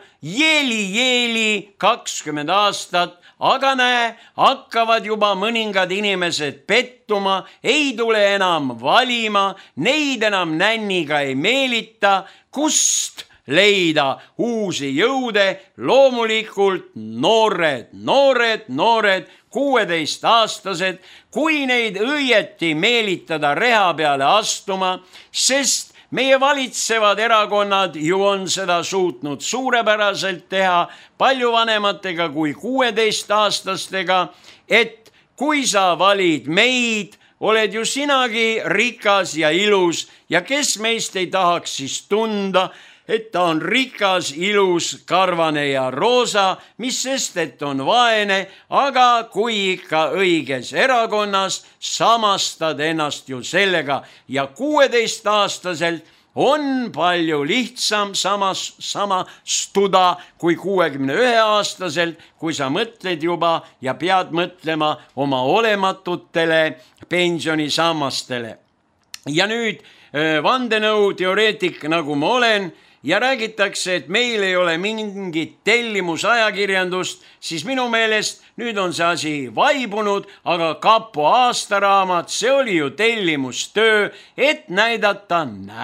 D: jeeli-jeeli kakskümmend aastat, aga näe, hakkavad juba mõningad inimesed pettuma, ei tule enam valima, neid enam nänniga ei meelita, kust leida uusi jõude, loomulikult noored, noored, noored, kuueteist aastased, kui neid õieti meelitada reha peale astuma, sest meie valitsevad erakonnad ju on seda suutnud suurepäraselt teha palju vanematega kui kuueteist aastastega, et kui sa valid meid, oled ju sinagi rikas ja ilus ja kes meist ei tahaks siis tunda, et ta on rikas, ilus, karvane ja roosa, mis sest, et on vaene, aga kui ikka õiges erakonnas, samastad ennast ju sellega ja kuueteist aastaselt on palju lihtsam samas, samastuda kui kuuekümne ühe aastaselt, kui sa mõtled juba ja pead mõtlema oma olematutele pensionisammastele. Ja nüüd vandenõu teoreetik, nagu ma olen, ja räägitakse, et meil ei ole mingit tellimusajakirjandust, siis minu meelest nüüd on see asi vaibunud, aga kapo aastaraamat, see oli ju tellimustöö, et näidata,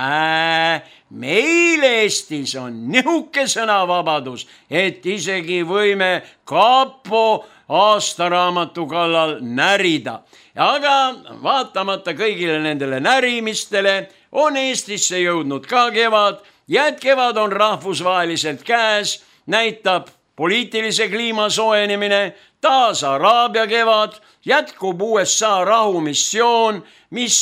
D: näe, meil Eestis on nihuke sõnavabadus, et isegi võime kapo aastaraamatu kallal närida. Aga vaatamata kõigile nendele närimistele on Eestisse jõudnud ka kevad, ja et kevad on rahvusvaheliselt käes, näitab poliitilise kliima soojenemine, taas Araabia kevad, jätkub U S A rahumissioon, mis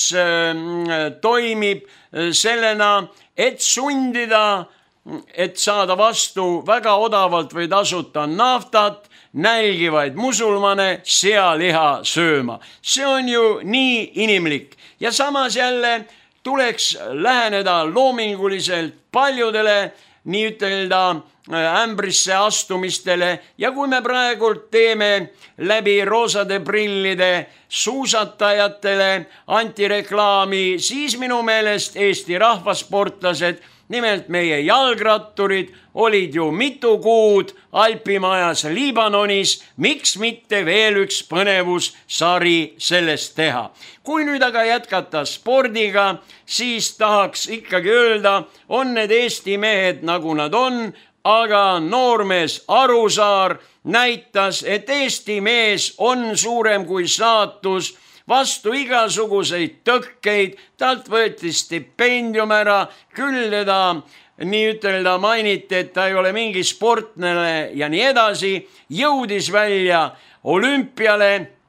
D: äh, toimib sellena, et sundida, et saada vastu väga odavalt või tasuta naftat, nälgivaid musulmane sealiha sööma. See on ju nii inimlik ja samas jälle tuleks läheneda loominguliselt paljudele nii ütelda ämbrisse astumistele ja kui me praegult teeme läbi roosade prillide suusatajatele antireklaami, siis minu meelest Eesti rahvasportlased, nimelt meie jalgratturid, olid ju mitu kuud Alpimajas Liibanonis, miks mitte veel üks põnevussari sellest teha. Kui nüüd aga jätkata spordiga, siis tahaks ikkagi öelda, on need Eesti mehed nagu nad on, aga noormees Arusaar näitas, et Eesti mees on suurem kui saatus, vastu igasuguseid tõkkeid, talt võeti stipendium ära, küll teda nii ütelda mainiti, et ta ei ole mingi sportlane ja nii edasi, jõudis välja olümpiale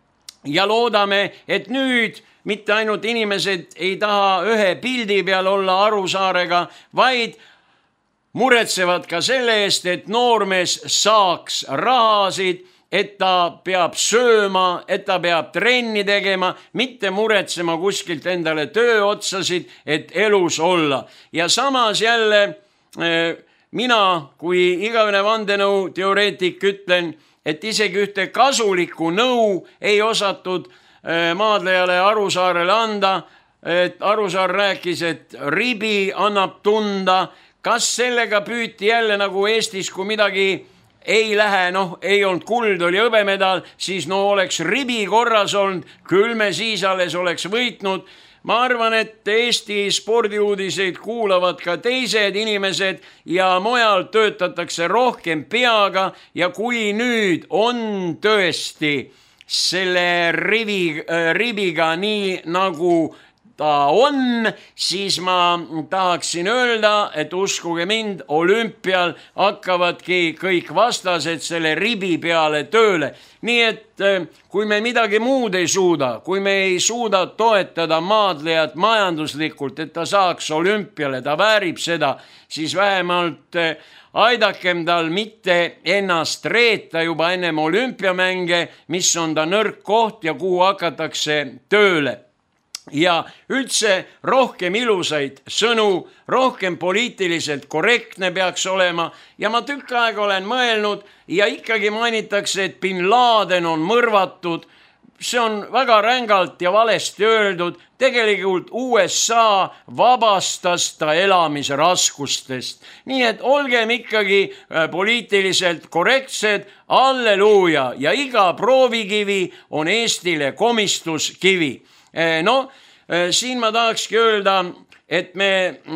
D: ja loodame, et nüüd mitte ainult inimesed ei taha ühe pildi peal olla Arusaarega, vaid muretsevad ka selle eest, et noormees saaks rahasid, et ta peab sööma, et ta peab trenni tegema, mitte muretsema kuskilt endale tööotsasid, et elus olla. Ja samas jälle mina kui igavene vandenõu teoreetik ütlen, et isegi ühte kasulikku nõu ei osatud maadlejale Arusaarele anda, et Arusaar rääkis, et ribi annab tunda, kas sellega püüti jälle nagu Eestis, kui midagi ei lähe, noh, ei olnud kuld, oli hõbemedal, siis no oleks ribi korras olnud, küll me siis alles oleks võitnud. Ma arvan, et Eesti spordiuudiseid kuulavad ka teised inimesed ja mujal töötatakse rohkem peaga ja kui nüüd on tõesti selle rivi, ribiga nii nagu ta on, siis ma tahaksin öelda, et uskuge mind, olümpial hakkavadki kõik vastased selle ribi peale tööle. Nii et kui me midagi muud ei suuda, kui me ei suuda toetada maadlejat majanduslikult, et ta saaks olümpiale, ta väärib seda, siis vähemalt aidakem tal mitte ennast reeta juba ennem olümpiamänge, mis on ta nõrk koht ja kuhu hakatakse tööle. Ja üldse rohkem ilusaid sõnu, rohkem poliitiliselt korrektne peaks olema ja ma tükk aega olen mõelnud ja ikkagi mainitakse, et Bin Laden on mõrvatud. See on väga rängalt ja valesti öeldud. Tegelikult U S A vabastas ta elamisraskustest. Nii et olgem ikkagi poliitiliselt korrektsed, alleluuja ja iga proovikivi on Eestile komistuskivi. No, siin ma tahakski öelda, et me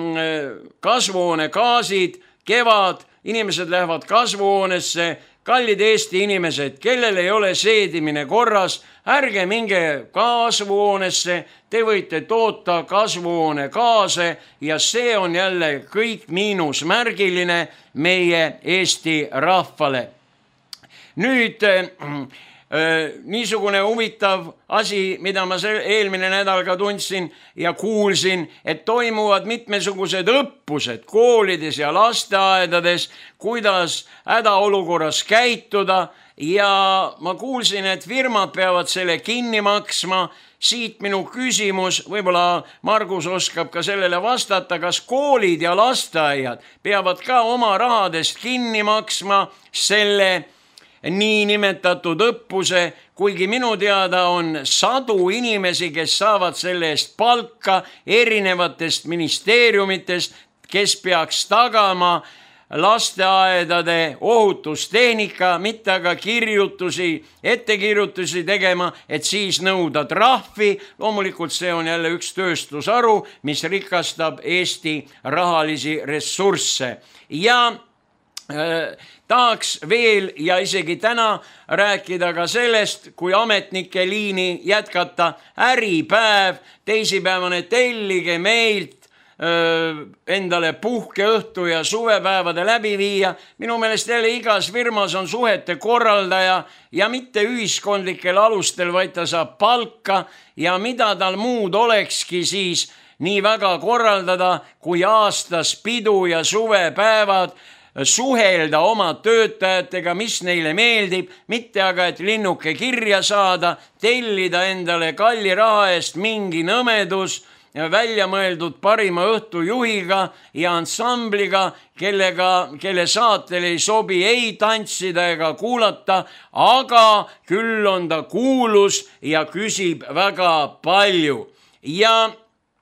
D: kasvuhoonegaasid, kevad, inimesed lähevad kasvuhoonesse, kallid Eesti inimesed, kellel ei ole seedimine korras, ärge minge kasvuhoonesse, te võite toota kasvuhoonegaase ja see on jälle kõik miinusmärgiline meie Eesti rahvale. Nüüd niisugune huvitav asi, mida ma eelmine nädal ka tundsin ja kuulsin, et toimuvad mitmesugused õppused koolides ja lasteaedades, kuidas hädaolukorras käituda ja ma kuulsin, et firmad peavad selle kinni maksma. Siit minu küsimus, võib-olla Margus oskab ka sellele vastata, kas koolid ja lasteaiad peavad ka oma rahadest kinni maksma selle nii nimetatud õppuse, kuigi minu teada on sadu inimesi, kes saavad selle eest palka erinevatest ministeeriumitest, kes peaks tagama lasteaedade ohutustehnika, mitte aga kirjutusi, ettekirjutusi tegema, et siis nõuda trahvi. Loomulikult see on jälle üks tööstusharu, mis rikastab Eesti rahalisi ressursse. Ja äh, tahaks veel ja isegi täna rääkida ka sellest, kui ametnike liini jätkata. Äripäev, teisipäevane tellige meilt endale puhkeõhtu ja suvepäevade läbi viia. Minu meelest jälle igas firmas on suhete korraldaja ja mitte ühiskondlikel alustel, vaid ta saab palka ja mida tal muud olekski siis nii väga korraldada, kui aastas pidu ja suvepäevad, suhelda oma töötajatega, mis neile meeldib, mitte aga, et linnuke kirja saada, tellida endale kalli raha eest mingi nõmedus, välja mõeldud parima õhtujuhiga ja ansambliga, kellega, kelle saatel ei sobi ei tantsida ega kuulata, aga küll on ta kuulus ja küsib väga palju. Ja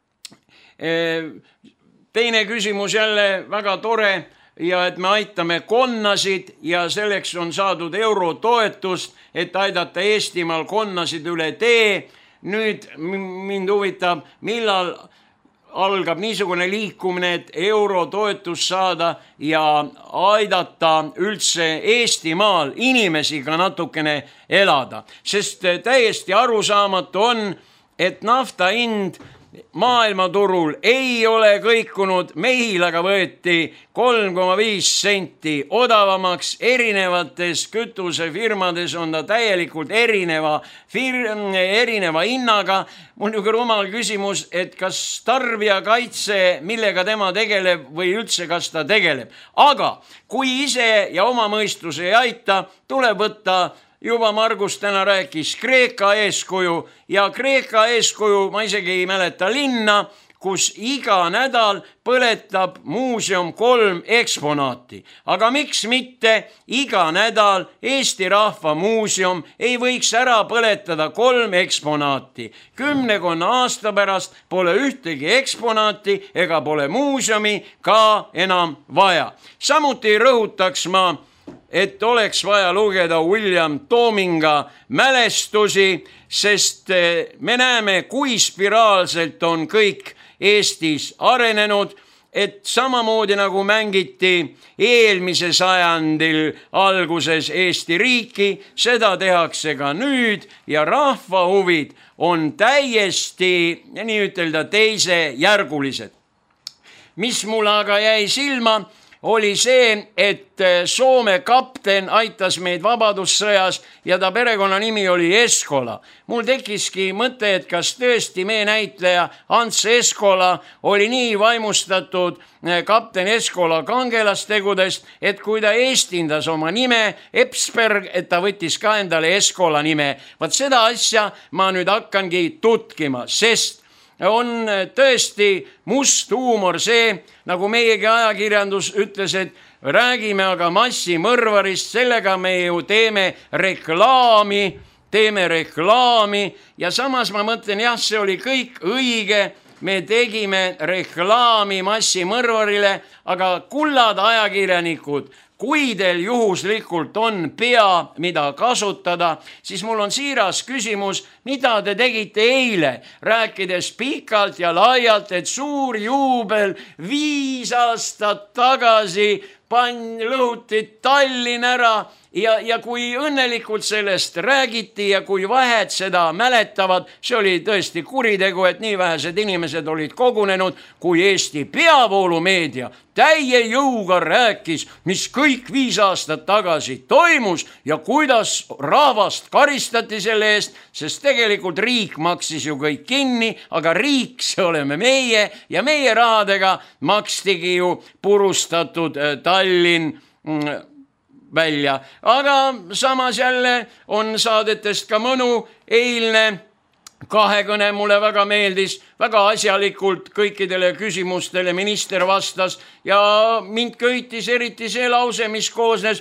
D: teine küsimus jälle väga tore ja et me aitame konnasid ja selleks on saadud eurotoetust, et aidata Eestimaal konnasid üle tee. Nüüd mind huvitab, millal algab niisugune liikumine, et eurotoetus saada ja aidata üldse Eestimaal inimesi ka natukene elada. Sest täiesti arusaamatu on, et nafta hind maailmaturul ei ole kõikunud, meil aga võeti kolm koma viis senti odavamaks, erinevates kütusefirmades on ta täielikult erineva, fir- erineva hinnaga. Mul niisugune rumal küsimus, et kas tarbijakaitse, millega tema tegeleb või üldse kas ta tegeleb. Aga kui ise ja oma mõistus ei aita, tuleb võtta juba Margus täna rääkis Kreeka eeskuju ja Kreeka eeskuju, ma isegi ei mäleta linna, kus iga nädal põletab muuseum kolm eksponaati. Aga miks mitte iga nädal Eesti Rahva Muuseum ei võiks ära põletada kolm eksponaati. Kümnekonna aasta pärast pole ühtegi eksponaati ega pole muuseumi ka enam vaja. Samuti rõhutaks ma, et oleks vaja lugeda William Toominga mälestusi, sest me näeme, kui spiraalselt on kõik Eestis arenenud, et samamoodi nagu mängiti eelmise sajandil alguses Eesti riiki, seda tehakse ka nüüd ja rahva huvid on täiesti, nii ütelda, teisejärgulised. Mis mulle aga jäi silma, oli see, et Soome kapten aitas meid vabadussõjas ja ta perekonna nimi oli Eskola. Mul tekkiski mõte, et kas tõesti meie näitleja Hans Eskola oli nii vaimustatud kapten Eskola kangelastegudest, et kui ta eestindas oma nime Epsberg, et ta võttis ka endale Eskola nime. Vaat seda asja ma nüüd hakkangi tutkima, sest on tõesti must huumor see, nagu meiegi ajakirjandus ütles, et räägime aga massimõrvarist, sellega me ju teeme reklaami, teeme reklaami ja samas ma mõtlen, jah, see oli kõik õige, me tegime reklaami massimõrvarile, aga kullad ajakirjanikud, kui teil juhuslikult on pea, mida kasutada, siis mul on siiras küsimus, mida te tegite eile, rääkides pikalt ja laialt, et suur juubel viis aastat tagasi pann lõhuti Tallinn ära ja, ja kui õnnelikult sellest räägiti ja kui vähed seda mäletavad, see oli tõesti kuritegu, et nii vähesed inimesed olid kogunenud, kui Eesti peavoolumeedia täie jõuga rääkis, mis kõik viis aastat tagasi toimus ja kuidas rahvast karistati selle eest, sest tegelikult riik maksis ju kõik kinni, aga riik, see oleme meie ja meie rahadega makstigi ju purustatud Tallinn välja. Aga samas jälle on saadetest ka mõnu. Eilne kahekõne mulle väga meeldis, väga asjalikult kõikidele küsimustele minister vastas ja mind köitis eriti see lause, mis koosnes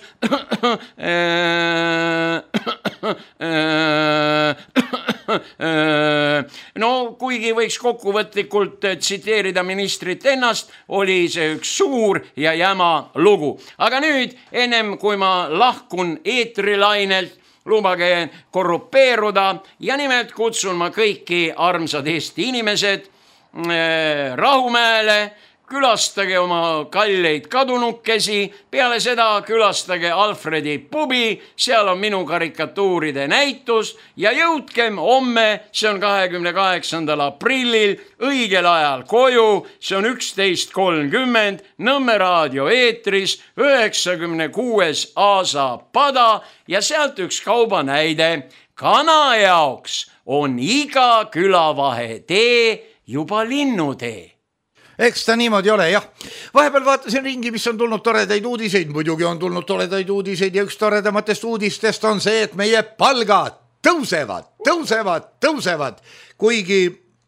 D: no kuigi võiks kokkuvõtlikult tsiteerida ministrit ennast, oli see üks suur ja jäma lugu. Aga nüüd, ennem kui ma lahkun eetrilainelt, lubage korrupeeruda ja nimelt kutsun ma kõiki armsad Eesti inimesed Rahumäele, külastage oma kalleid kadunukesi, peale seda külastage Alfredi pubi, seal on minu karikatuuride näitus ja jõudkem homme, see on kahekümne kaheksandal aprillil, õigel ajal koju, see on üksteist kolmkümmend, Nõmme raadio eetris, üheksakümne kuues Aasa pada ja sealt üks kaubanäide. Kana jaoks on iga külavahe tee juba linnutee.
C: Eks ta niimoodi ole, jah. Vahepeal vaatasin ringi, mis on tulnud toredaid uudiseid. Muidugi on tulnud toredaid uudiseid ja üks toredamatest uudistest on see, et meie palgad tõusevad, tõusevad, tõusevad. Kuigi,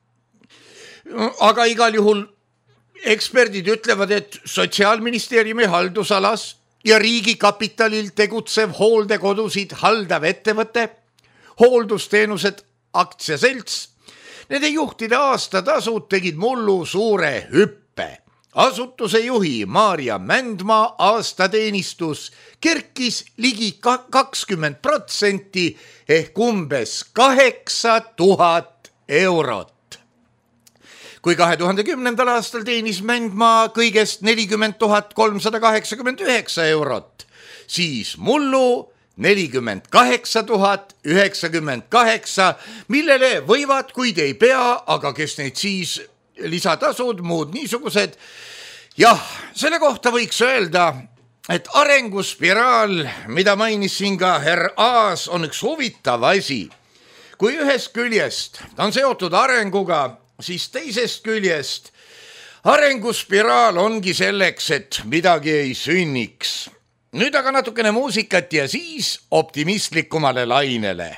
C: aga igal juhul eksperdid ütlevad, et Sotsiaalministeeriumi haldusalas ja riigikapitalil tegutsev hooldekodusid haldav ettevõte, hooldusteenused aktsiaselts, nende juhtide aastatasud tegid mullu suure hüppe. Asutuse juhi Maarja Mändmaa aastateenistus kerkis ligi kakskümmend protsenti ehk umbes kaheksa tuhat eurot. Kui kahe tuhande kümnendal aastal teenis Mändmaa kõigest nelikümmend tuhat kolmsada kaheksakümmend üheksa eurot, siis mullu nelikümmend kaheksa tuhat üheksakümmend kaheksa, millele võivad, kuid ei pea, aga kes neid siis lisatasud, muud niisugused. Jah, selle kohta võiks öelda, et arenguspiraal, mida mainisin ka herr Aas, on üks huvitav asi. Kui ühest küljest on seotud arenguga, siis teisest küljest arenguspiraal ongi selleks, et midagi ei sünniks. Nüüd aga natukene muusikat ja siis optimistlikumale lainele.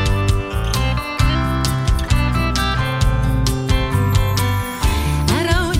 E: Ära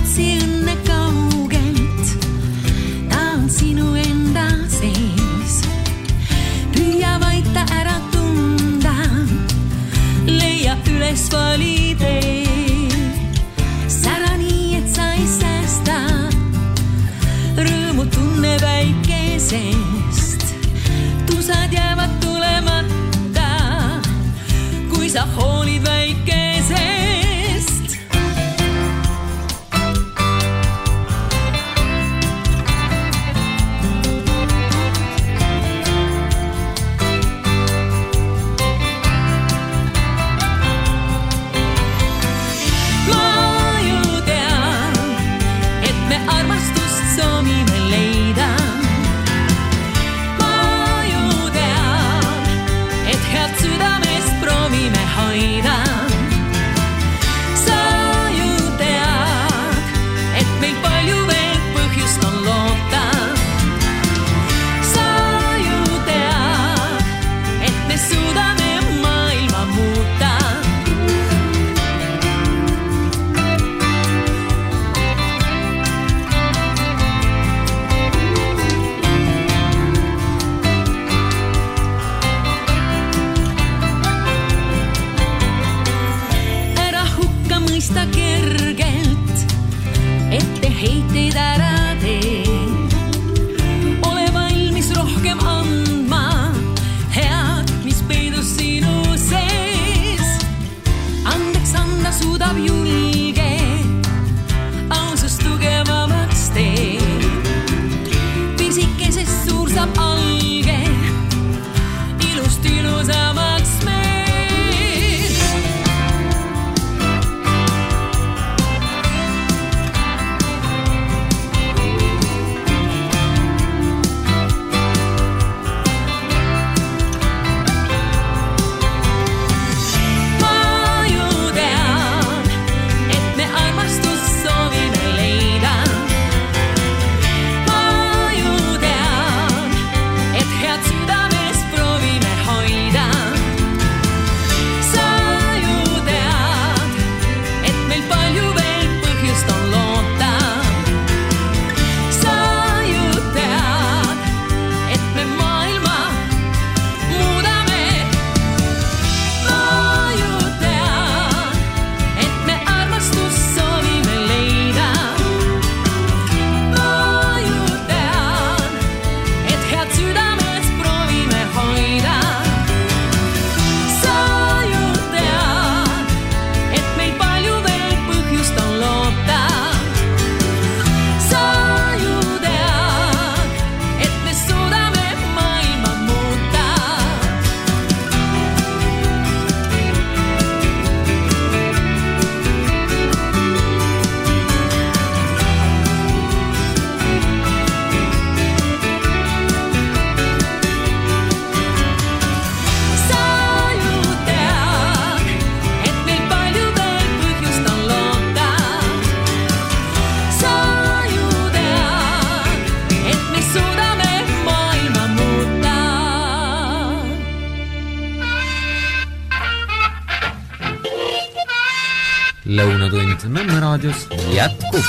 B: lõunatund Nõmme raadios jätkub.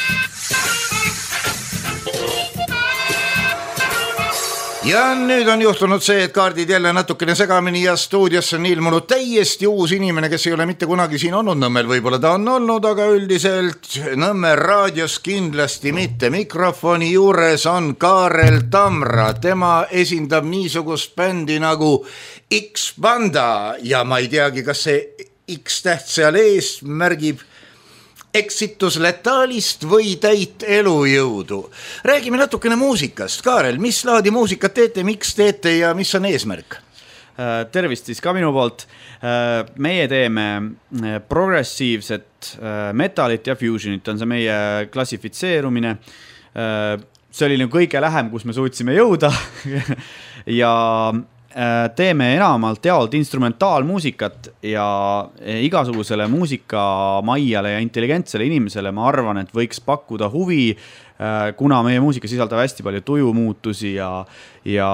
C: Ja nüüd on juhtunud see, et kaardid jälle natukene segamini ja stuudiosse on ilmunud täiesti uus inimene, kes ei ole mitte kunagi siin olnud Nõmmel, võib-olla ta on olnud, aga üldiselt Nõmme raadios kindlasti mitte. Mikrofoni juures on Kaarel Tamra, tema esindab niisugust bändi nagu X-Banda ja ma ei teagi, kas see X-täht seal ees märgib eksitus letaalist või täit elujõudu. Räägime natukene muusikast. Kaarel, mis laadi muusikat teete, miks teete ja mis on eesmärk?
E: Tervist siis ka minu poolt. Meie teeme progressiivset metalit ja fusionit, on see meie klassifitseerumine. See oli nagu kõige lähem, kus me suutsime jõuda ja teeme enamalt jaolt instrumentaalmuusikat ja igasugusele muusikamaiale ja intelligentsele inimesele ma arvan, et võiks pakkuda huvi, kuna meie muusika sisaldab hästi palju tujumuutusi ja, ja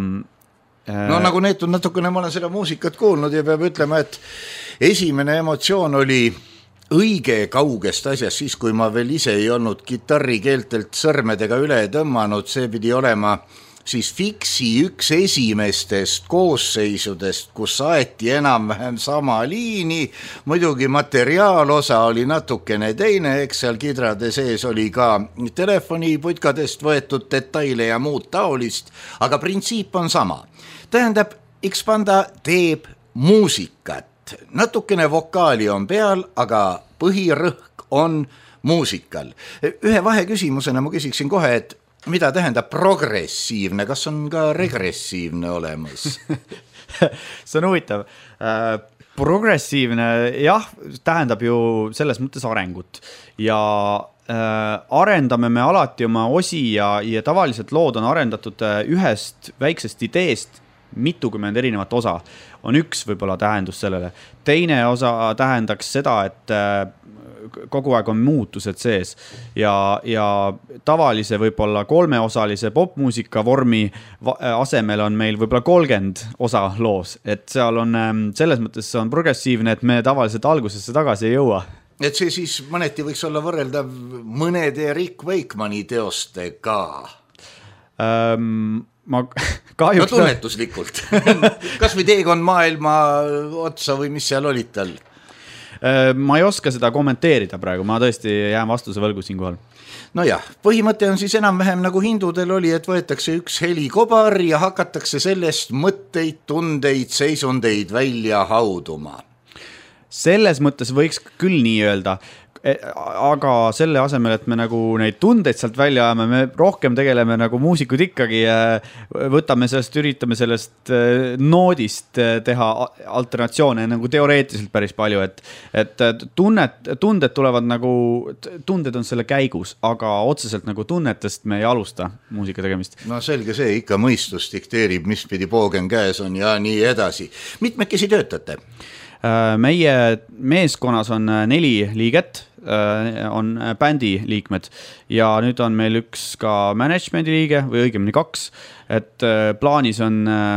C: no nagu neetud natukene ma olen seda muusikat kuulnud ja peab ütlema, et esimene emotsioon oli õige kaugest asjast, siis kui ma veel ise ei olnud kitarrikeeltelt sõrmedega üle tõmmanud, see pidi olema siis Fiksi üks esimestest koosseisudest, kus aeti enam-vähem sama liini, muidugi materiaalosa oli natukene teine, eks seal kidrade sees oli ka telefoniputkadest võetud detaile ja muud taolist, aga printsiip on sama. Tähendab, X-Banda teeb muusikat, natukene vokaali on peal, aga põhirõhk on muusikal. Ühe vahe küsimusena ma küsiksin kohe, et mida tähendab progressiivne, kas on ka regressiivne olemas?
E: See on huvitav. Progressiivne, jah, tähendab ju selles mõttes arengut ja arendame me alati oma osi ja, ja tavaliselt lood on arendatud ühest väiksest ideest mitukümmend erinevat osa. On üks võib-olla tähendus sellele. Teine osa tähendaks seda, et kogu aeg on muutused sees ja, ja tavalise võib-olla kolmeosalise popmuusika vormi asemel on meil võib-olla kolmkümmend osa loos, et seal on selles mõttes on progressiivne, et me tavaliselt algusesse tagasi ei jõua.
C: Et see siis mõneti võiks olla võrreldav mõnede Rick Wakeman'i teostega?
E: Ähm, ma kahjuks...
C: No tunnetuslikult. Kas või teekond maailma otsa või mis seal olid tal?
E: Ma ei oska seda kommenteerida praegu, ma tõesti jään vastuse võlgu siin kohal.
C: No jah, põhimõte on siis enam-vähem nagu hindudel oli, et võetakse üks helikobar ja hakatakse sellest mõtteid, tundeid, seisundeid välja hauduma.
E: Selles mõttes võiks küll nii öelda, aga selle asemel, et me nagu neid tundeid sealt välja ajame, me rohkem tegeleme nagu muusikud ikkagi, võtame sellest, üritame sellest noodist teha alternatsioone nagu teoreetiliselt päris palju, et, et tunnet, tunded tulevad nagu, tunded on selle käigus, aga otseselt nagu tunnetest me ei alusta muusika tegemist.
C: No selge see, ikka mõistus dikteerib, mis pidi poogen käes on ja nii edasi. Mitmekesi töötate?
E: Meie meeskonnas on neli liiget, on bändi liikmed ja nüüd on meil üks ka managemendi liige või õigemini kaks, et plaanis on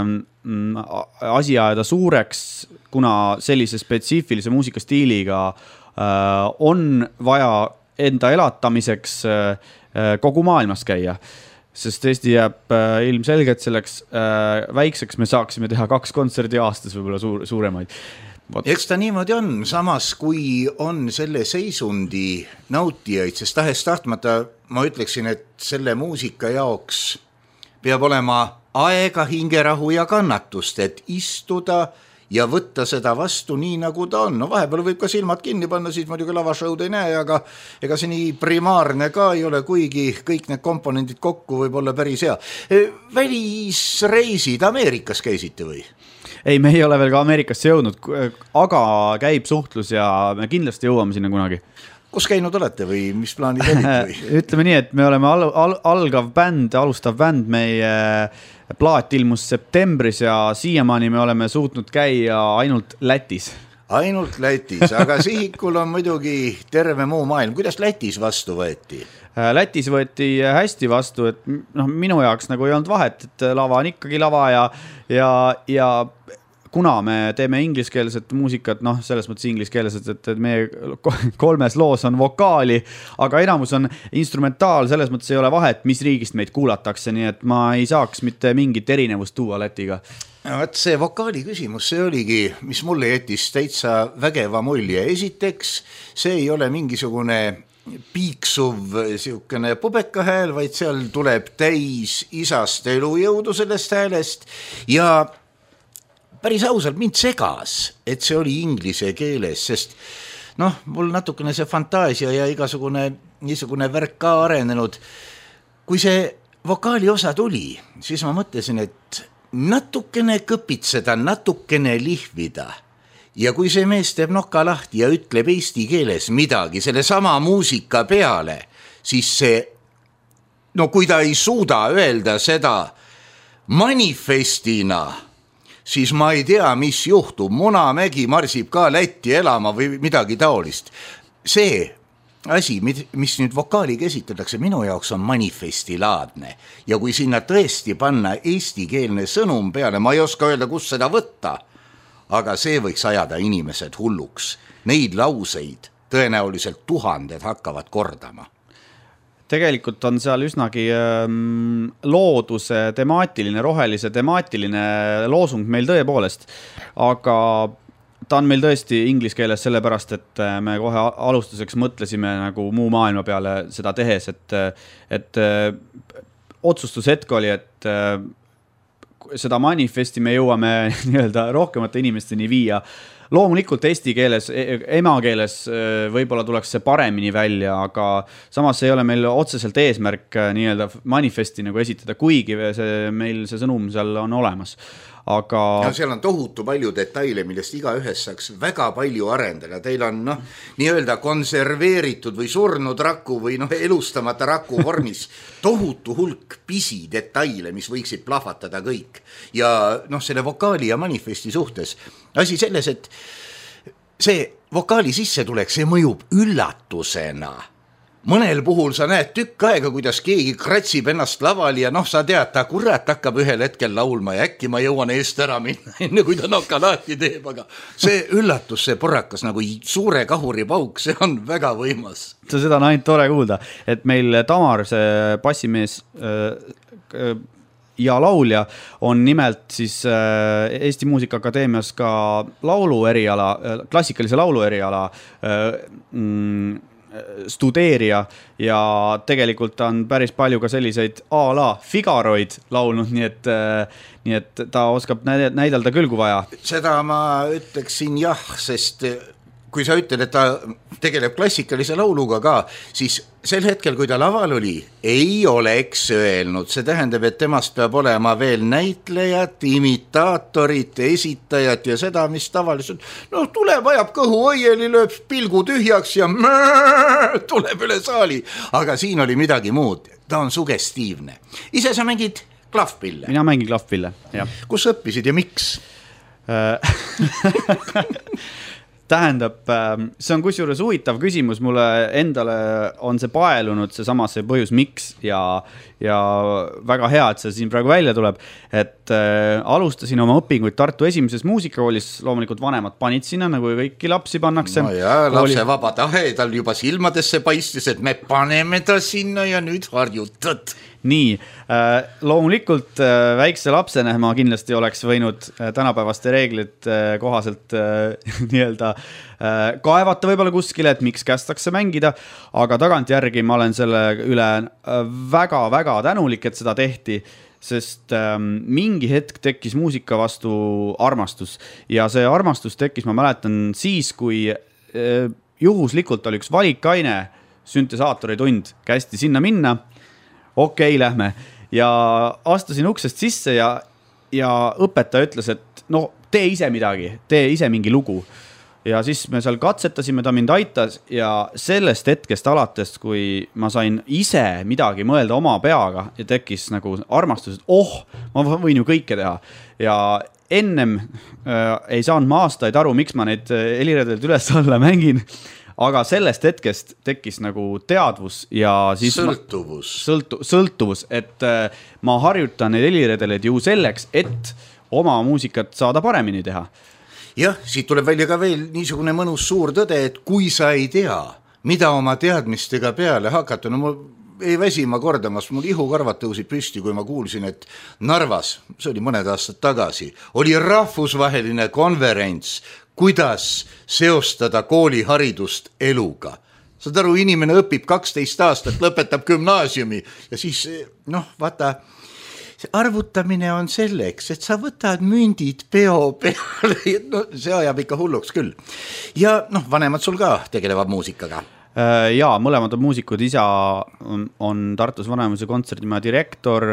E: asi ajada suureks, kuna sellise spetsiifilise muusikastiiliga on vaja enda elatamiseks kogu maailmas käia. Sest Eesti jääb ilmselgelt selleks väikseks, me saaksime teha kaks kontserdi aastas võib-olla suur, suuremaid.
C: Eks ta niimoodi on, samas kui on selle seisundi nautijaid, sest tahes tahtmata ma ütleksin, et selle muusika jaoks peab olema aega, hingerahu ja kannatust, et istuda ja võtta seda vastu nii, nagu ta on. No vahepeal võib ka silmad kinni panna, siis muidugi lavashowd ei näe, aga ega see nii primaarne ka ei ole, kuigi kõik need komponendid kokku võib olla päris hea. Välisreisid Ameerikas käisite või?
E: Ei, me ei ole veel ka Ameerikasse jõudnud, aga käib suhtlus ja me kindlasti jõuame sinna kunagi.
C: Kus käinud olete või mis plaanid olid? Või?
E: Ütleme nii, et me oleme al al algav bänd, alustav bänd, meie plaat ilmus septembris ja siiamaani me oleme suutnud käia ainult Lätis.
C: Ainult Lätis, aga sihikul on muidugi terve muu maailm. Kuidas Lätis vastu võeti?
E: Lätis võeti hästi vastu, et no, minu jaoks nagu ei olnud vahet, et lava on ikkagi lava ja, ja, ja kuna me teeme ingliskeelset muusikat, noh, selles mõttes ingliskeelset, et, et meie kolmes loos on vokaali, aga enamus on instrumentaal, selles mõttes ei ole vahet, mis riigist meid kuulatakse, nii et ma ei saaks mitte mingit erinevust tuua Lätiga.
C: No, et see vokaali küsimus, see oligi, mis mulle jättis täitsa vägeva mulje. Esiteks, see ei ole mingisugune piiksuv siukene pubeka hääl, vaid seal tuleb täis isast elujõudu sellest häälest ja päris ausalt mind segas, et see oli inglise keeles, sest noh, mul natukene see fantaasia ja igasugune niisugune värk ka arenenud. Kui see vokaali osa tuli, siis ma mõtlesin, et natukene kõpitseda, natukene lihvida. Ja kui see mees teeb nokka lahti ja ütleb eesti keeles midagi selle sama muusika peale, siis see, no kui ta ei suuda öelda seda manifestina, siis ma ei tea, mis juhtub. Munamägi marsib ka Lätti elama või midagi taolist. See asi, mis nüüd vokaaliga esitatakse, minu jaoks on manifestilaadne. Ja kui sinna tõesti panna eestikeelne sõnum peale, ma ei oska öelda, kus seda võtta, aga see võiks ajada inimesed hulluks. Neid lauseid tõenäoliselt tuhanded hakkavad kordama.
E: Tegelikult on seal üsnagi ähm, looduse temaatiline, rohelise temaatiline loosung meil tõepoolest, aga ta on meil tõesti inglise keeles sellepärast, et me kohe alustuseks mõtlesime nagu muu maailma peale seda tehes, et, et otsustushetk oli, et seda manifesti me jõuame nii-öelda rohkemate inimesteni viia. Loomulikult eesti keeles, emakeeles võib-olla tuleks see paremini välja, aga samas ei ole meil otseselt eesmärk nii-öelda manifesti nagu esitada, kuigi see, meil see sõnum seal on olemas. Aga
C: ja seal on tohutu palju detaile, millest iga ühes saaks väga palju arendada. Teil on noh, nii-öelda konserveeritud või surnud raku või noh, elustamata raku vormis tohutu hulk pisi detaile, mis võiksid plahvatada kõik. Ja noh, selle vokaali ja manifesti suhtes asi selles, et see vokaali sisse tuleks, see mõjub üllatusena. Mõnel puhul sa näed tükk aega, kuidas keegi kratsib ennast laval ja noh, sa tead, ta kurat hakkab ühel hetkel laulma ja äkki ma jõuan eest ära minna, enne kui ta nokka lahti teeb, aga see üllatus, see porrakas nagu suure kahuri pauk, see on väga võimas.
E: Seda on ainult tore kuulda, et meil Tamar, see bassimees ja laulja on nimelt siis Eesti Muusikaakadeemias ka laulu eriala, klassikalise laulu eriala studeerija ja tegelikult on päris palju ka selliseid a la Figaroid laulnud, nii et, nii et ta oskab näidelda küll, kui vaja.
C: Seda ma ütleksin jah, sest kui sa ütled, et ta tegeleb klassikalise lauluga ka, siis sel hetkel, kui ta laval oli, ei oleks öelnud. See tähendab, et temast peab olema veel näitlejat, imitaatorit, esitajat ja seda, mis tavaliselt noh, tuleb, ajab kõhu õieli, lööb pilgu tühjaks ja mää, tuleb üle saali. Aga siin oli midagi muud. Ta on sugestiivne. Ise sa mängid klahvpille?
E: Mina mängin klahvpille, jah.
C: Kus õppisid ja miks?
E: Tähendab, see on kusjuures huvitav küsimus, mulle endale on see paelunud, see sama see põhjus miks ja, ja väga hea, et see siin praegu välja tuleb, et äh, alustasin oma õpinguid Tartu esimeses muusikakoolis, loomulikult vanemad panid sinna, nagu kõiki lapsi pannakse.
C: No ja, lapse Kooli... vaba tahe, tal juba silmadesse paistis, et me paneme ta sinna ja nüüd harjutad.
E: Nii, äh, loomulikult äh, väikse lapsena ma kindlasti oleks võinud äh, tänapäevaste reeglid äh, kohaselt äh, nii-öelda äh, kaevata võib-olla kuskile, et miks kästakse mängida, aga tagantjärgi ma olen selle üle väga-väga äh, tänulik, et seda tehti, sest äh, mingi hetk tekkis muusika vastu armastus ja see armastus tekkis, ma mäletan siis, kui äh, juhuslikult oli üks valikaine süntesaatori tund, kästi sinna minna, okei, okay, lähme. Ja astusin uksest sisse ja, ja õpetaja ütles, et no tee ise midagi, tee ise mingi lugu. Ja siis me seal katsetasime, ta mind aitas ja sellest hetkest alates, kui ma sain ise midagi mõelda oma peaga ja tekkis nagu armastus, et oh, ma võin ju kõike teha. Ja ennem äh, ei saanud ma aastaid aru, miks ma neid heliredelt üles alla mängin. Aga sellest hetkest tekkis nagu teadvus ja siis
C: sõltuvus.
E: Ma, sõltu, sõltuvus, et äh, ma harjutan neid heliredeleid ju selleks, et oma muusikat saada paremini teha.
C: Jah, siit tuleb välja ka veel niisugune mõnus suur tõde, et kui sa ei tea, mida oma teadmistega peale hakata, no mul ei väsi ma kordamas, mul ihukarvad tõusid püsti, kui ma kuulsin, et Narvas, see oli mõned aastad tagasi, oli rahvusvaheline konverents, kuidas seostada kooliharidust eluga. Saad aru, inimene õpib kaksteist aastat, lõpetab gümnaasiumi ja siis, noh, vaata, see arvutamine on selleks, et sa võtad mündid peo peale, no, see ajab ikka hulluks küll. Ja noh, vanemad sul ka tegelevad muusikaga.
E: Jaa, mõlemad on muusikud, isa on, on Tartus Vanemuise kontserdimaja direktor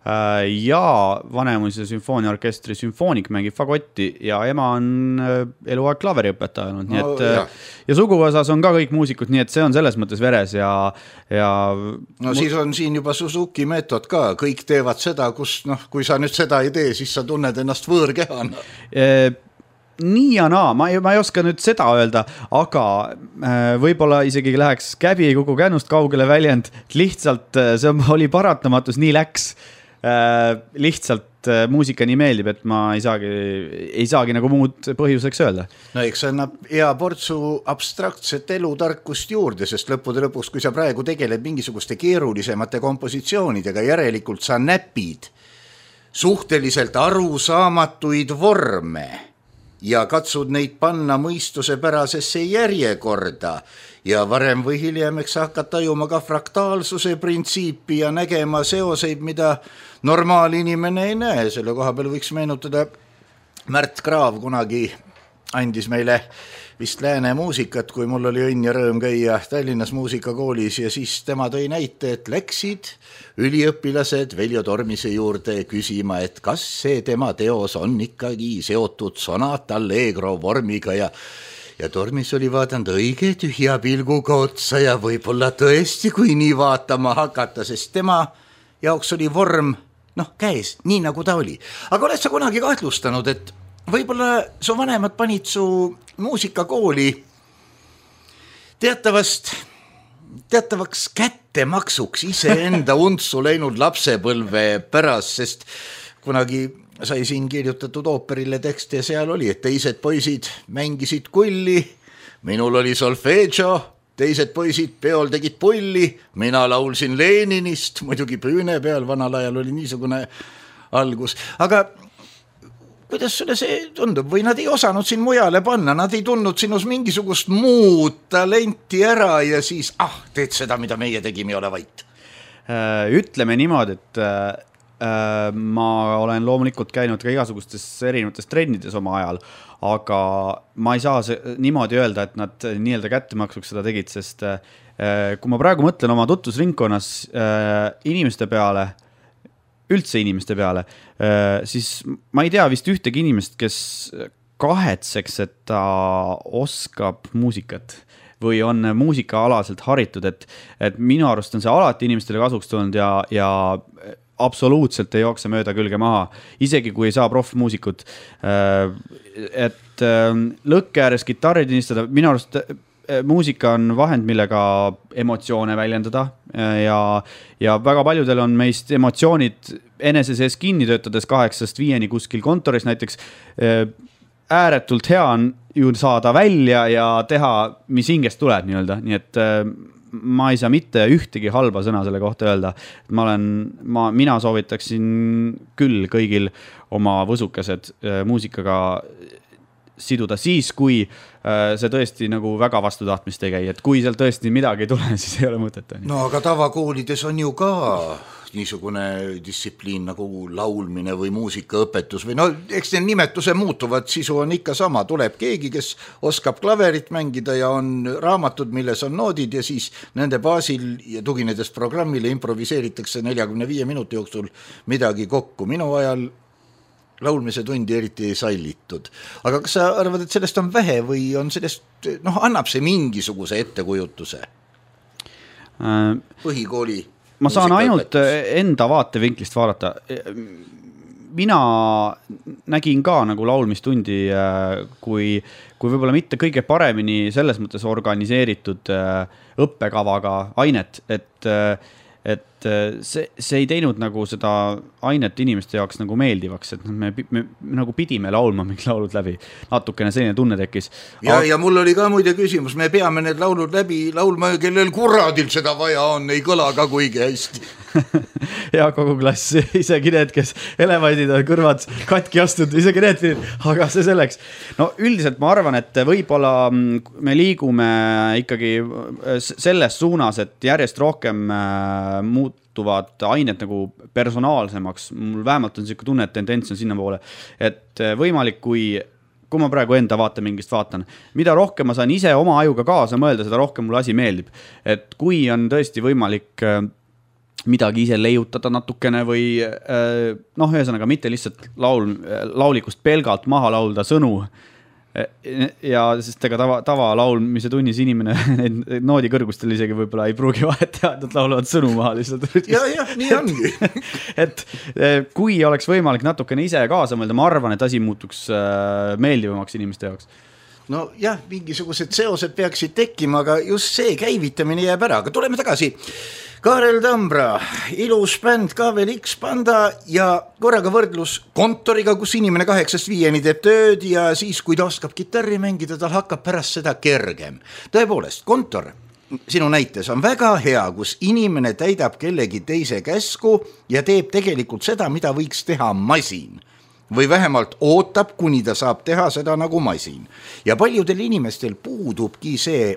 E: ja Vanemuise sümfooniaorkestri sümfoonik mängib fagotti ja ema on eluaeg klaveriõpetaja olnud, nii et no, ja suguvõsas on ka kõik muusikud, nii et see on selles mõttes veres ja, ja
C: no siis on siin juba Suzuki meetod ka, kõik teevad seda, kus noh, kui sa nüüd seda ei tee, siis sa tunned ennast võõrkehana
E: e nii ja naa, ma ei, ma ei oska nüüd seda öelda, aga äh, võib-olla isegi läheks käbi ei kuku kännust kaugele väljend, lihtsalt see oli paratamatus, nii läks. Äh, lihtsalt äh, muusika nii meeldib, et ma ei saagi, ei saagi nagu muud põhjuseks öelda.
C: No eks see annab hea portsu abstraktset elutarkust juurde, sest lõppude lõpuks, kui sa praegu tegeled mingisuguste keerulisemate kompositsioonidega, järelikult sa näpid suhteliselt arusaamatuid vorme ja katsud neid panna mõistuse pärasesse järjekorda ja varem või hiljem eks hakkad tajuma ka fraktaalsuse printsiipi ja nägema seoseid, mida normaalinimene ei näe. Selle koha peal võiks meenutada Märt Kraav kunagi andis meile vist lääne muusikat, kui mul oli õnn ja rõõm käia Tallinnas muusikakoolis ja siis tema tõi näite, et läksid üliõpilased Veljo Tormise juurde küsima, et kas see tema teos on ikkagi seotud sonat allegro vormiga ja ja Tormis oli vaadanud õige tühja pilguga otsa ja võib-olla tõesti, kui nii vaatama hakata, sest tema jaoks oli vorm noh käes, nii nagu ta oli. Aga oled sa kunagi kahtlustanud, et võib-olla su vanemad panid su muusikakooli teatavast, teatavaks kättemaksuks iseenda untsu läinud lapsepõlve pärast, sest kunagi sai siin kirjutatud ooperile tekst ja seal oli, et teised poisid mängisid kulli, minul oli solfeggio, teised poisid peol tegid pulli, mina laulsin Leninist, muidugi püüne peal, vanal ajal oli niisugune algus, aga kuidas sulle see tundub või nad ei osanud siin mujale panna, nad ei tundnud sinus mingisugust muud talenti ära ja siis ah, teed seda, mida meie tegime, ei ole vait.
E: Ütleme niimoodi, et äh, ma olen loomulikult käinud ka igasugustes erinevates trennides oma ajal, aga ma ei saa see, niimoodi öelda, et nad nii-öelda kättemaksuks seda tegid, sest äh, kui ma praegu mõtlen oma tutvusringkonnas äh, inimeste peale, üldse inimeste peale, siis ma ei tea vist ühtegi inimest, kes kahetseks, et ta oskab muusikat või on muusikaalaselt haritud, et, et minu arust on see alati inimestele kasuks tulnud ja, ja absoluutselt ei jookse mööda külge maha, isegi kui ei saa proffmuusikut. Et lõkke ääres kitarri tinistada, minu arust muusika on vahend, millega emotsioone väljendada ja, ja väga paljudel on meist emotsioonid enese sees kinni töötades kaheksast viieni kuskil kontoris näiteks. Ääretult hea on ju saada välja ja teha, mis hingest tuleb nii-öelda, nii et ma ei saa mitte ühtegi halba sõna selle kohta öelda. Ma olen, ma, mina soovitaksin küll kõigil oma võsukesed muusikaga siduda siis, kui see tõesti nagu väga vastu tahtmist ei käi, et kui seal tõesti midagi ei tule, siis ei ole mõtet.
C: No aga tavakoolides on ju ka niisugune distsipliin nagu laulmine või muusikaõpetus või no eks need nimetuse muutuvad, sisu on ikka sama, tuleb keegi, kes oskab klaverit mängida ja on raamatud, milles on noodid ja siis nende baasil ja tuginedes programmile improviseeritakse neljakümne viie minuti jooksul midagi kokku. Minu ajal laulmise tundi eriti ei sallitud. Aga kas sa arvad, et sellest on vähe või on sellest, noh, annab see mingisuguse ettekujutuse? Põhikooli
E: ma saan ainult enda vaatevinklist vaadata. Mina nägin ka nagu laulmistundi, kui, kui võib-olla mitte kõige paremini selles mõttes organiseeritud õppekavaga ainet, et et see, see ei teinud nagu seda ainet inimeste jaoks nagu meeldivaks, et me, me, me nagu pidime laulma mingid laulud läbi. Natukene selline tunne tekkis.
C: Ja, ja mul oli ka muide küsimus, me peame need laulud läbi laulma, kellel kuradil seda vaja on, ei kõla ka kuigi hästi.
E: Ja kogu klass, isegi need, kes elevandid on kõrvad katki astud, isegi need, aga see selleks. No üldiselt ma arvan, et võib-olla me liigume ikkagi selles suunas, et järjest rohkem muutuvad ained nagu personaalsemaks. Mul vähemalt on selline tunne, et tendents on sinna poole, et võimalik, kui kui ma praegu enda vaate mingist vaatan, mida rohkem ma saan ise oma ajuga kaasa mõelda, seda rohkem mulle asi meeldib. Et kui on tõesti võimalik midagi ise leiutada natukene või noh, ühesõnaga mitte lihtsalt laul, laulikust pelgalt maha laulda sõnu ja sest ega tava, tava laulmise tunnis inimene noodi kõrgustel isegi võib-olla ei pruugi vahet teha, et laulavad sõnu maha lihtsalt.
C: Ja, ja, nii ongi.
E: Et kui oleks võimalik natukene ise kaasa mõelda, ma arvan, et asi muutuks meeldivamaks inimeste jaoks.
C: No jah, mingisugused seosed peaksid tekkima, aga just see käivitamine jääb ära, aga tuleme tagasi. Kaarel Tambra, ilus bänd K V L X Panda ja korraga võrdlus kontoriga, kus inimene kaheksast viieni teeb tööd ja siis, kui ta oskab kitarri mängida, tal hakkab pärast seda kergem. Tõepoolest, kontor sinu näites on väga hea, kus inimene täidab kellegi teise käsku ja teeb tegelikult seda, mida võiks teha masin. Või vähemalt ootab, kuni ta saab teha seda nagu masin. Ja paljudel inimestel puudubki see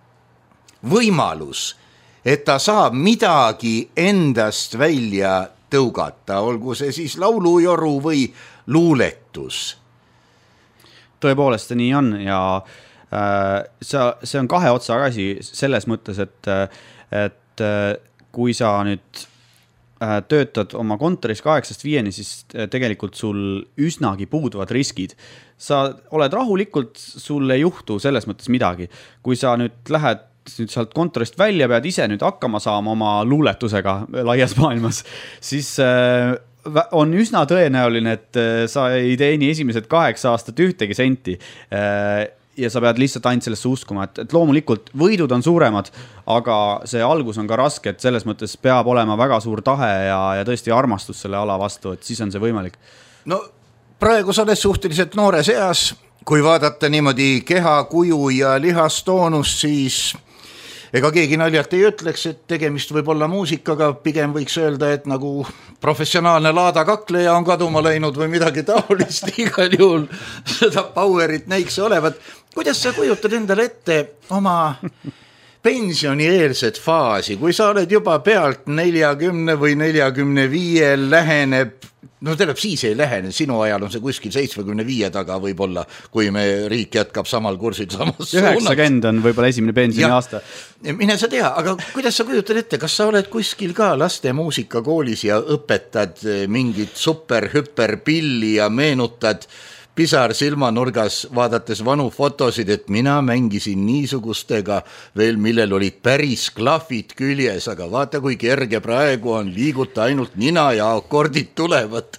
C: võimalus, et ta saab midagi endast välja tõugata, olgu see siis laulujoru või luuletus.
E: Tõepoolest nii on ja äh, see, see on kahe otsa asi selles mõttes, et, et kui sa nüüd äh, töötad oma kontoris kaheksast viieni, siis tegelikult sul üsnagi puuduvad riskid. Sa oled rahulikult, sul ei juhtu selles mõttes midagi. Kui sa nüüd lähed nüüd sealt kontorist välja, pead ise nüüd hakkama saama oma luuletusega laias maailmas, siis on üsna tõenäoline, et sa ei teeni esimesed kaheksa aastat ühtegi senti ja sa pead lihtsalt ainult sellesse uskuma, et, et loomulikult võidud on suuremad, aga see algus on ka raske, et selles mõttes peab olema väga suur tahe ja, ja tõesti armastus selle ala vastu, et siis on see võimalik.
C: No praegu sa oled suhteliselt noores eas, kui vaadata niimoodi keha, kuju ja lihastoonus, siis ega keegi naljalt ei ütleks, et tegemist võib olla muusikaga, pigem võiks öelda, et nagu professionaalne laadakakleja on kaduma läinud või midagi taolist, igal juhul seda powerit näikse olevat. Kuidas sa kujutad endale ette oma pensionieelset faasi, kui sa oled juba pealt neljakümne või neljakümne viie läheneb, no tähendab, siis ei lähene, sinu ajal on see kuskil seitsmekümne viie taga võib-olla, kui me riik jätkab samal kursil samas
E: üheksakümmend on võib-olla esimene pensioni aasta.
C: Mine sa tea, aga kuidas sa kujutad ette, kas sa oled kuskil ka laste muusikakoolis ja õpetad mingit super-hüperpilli ja meenutad pisar silmanurgas vaadates vanu fotosid, et mina mängisin niisugustega veel, millel olid päris klahvid küljes, aga vaata, kui kerge praegu on, liiguta ainult nina ja akordid tulevad.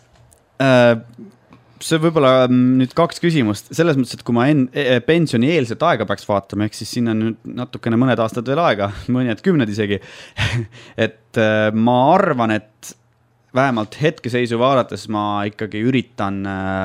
E: See võib-olla nüüd kaks küsimust. Selles mõttes, et kui ma en, pensioni eelset aega peaks vaatama, ehk siis siin on nüüd natukene mõned aastad veel aega, mõned kümned isegi, et ma arvan, et vähemalt hetkeseisu vaadates ma ikkagi üritan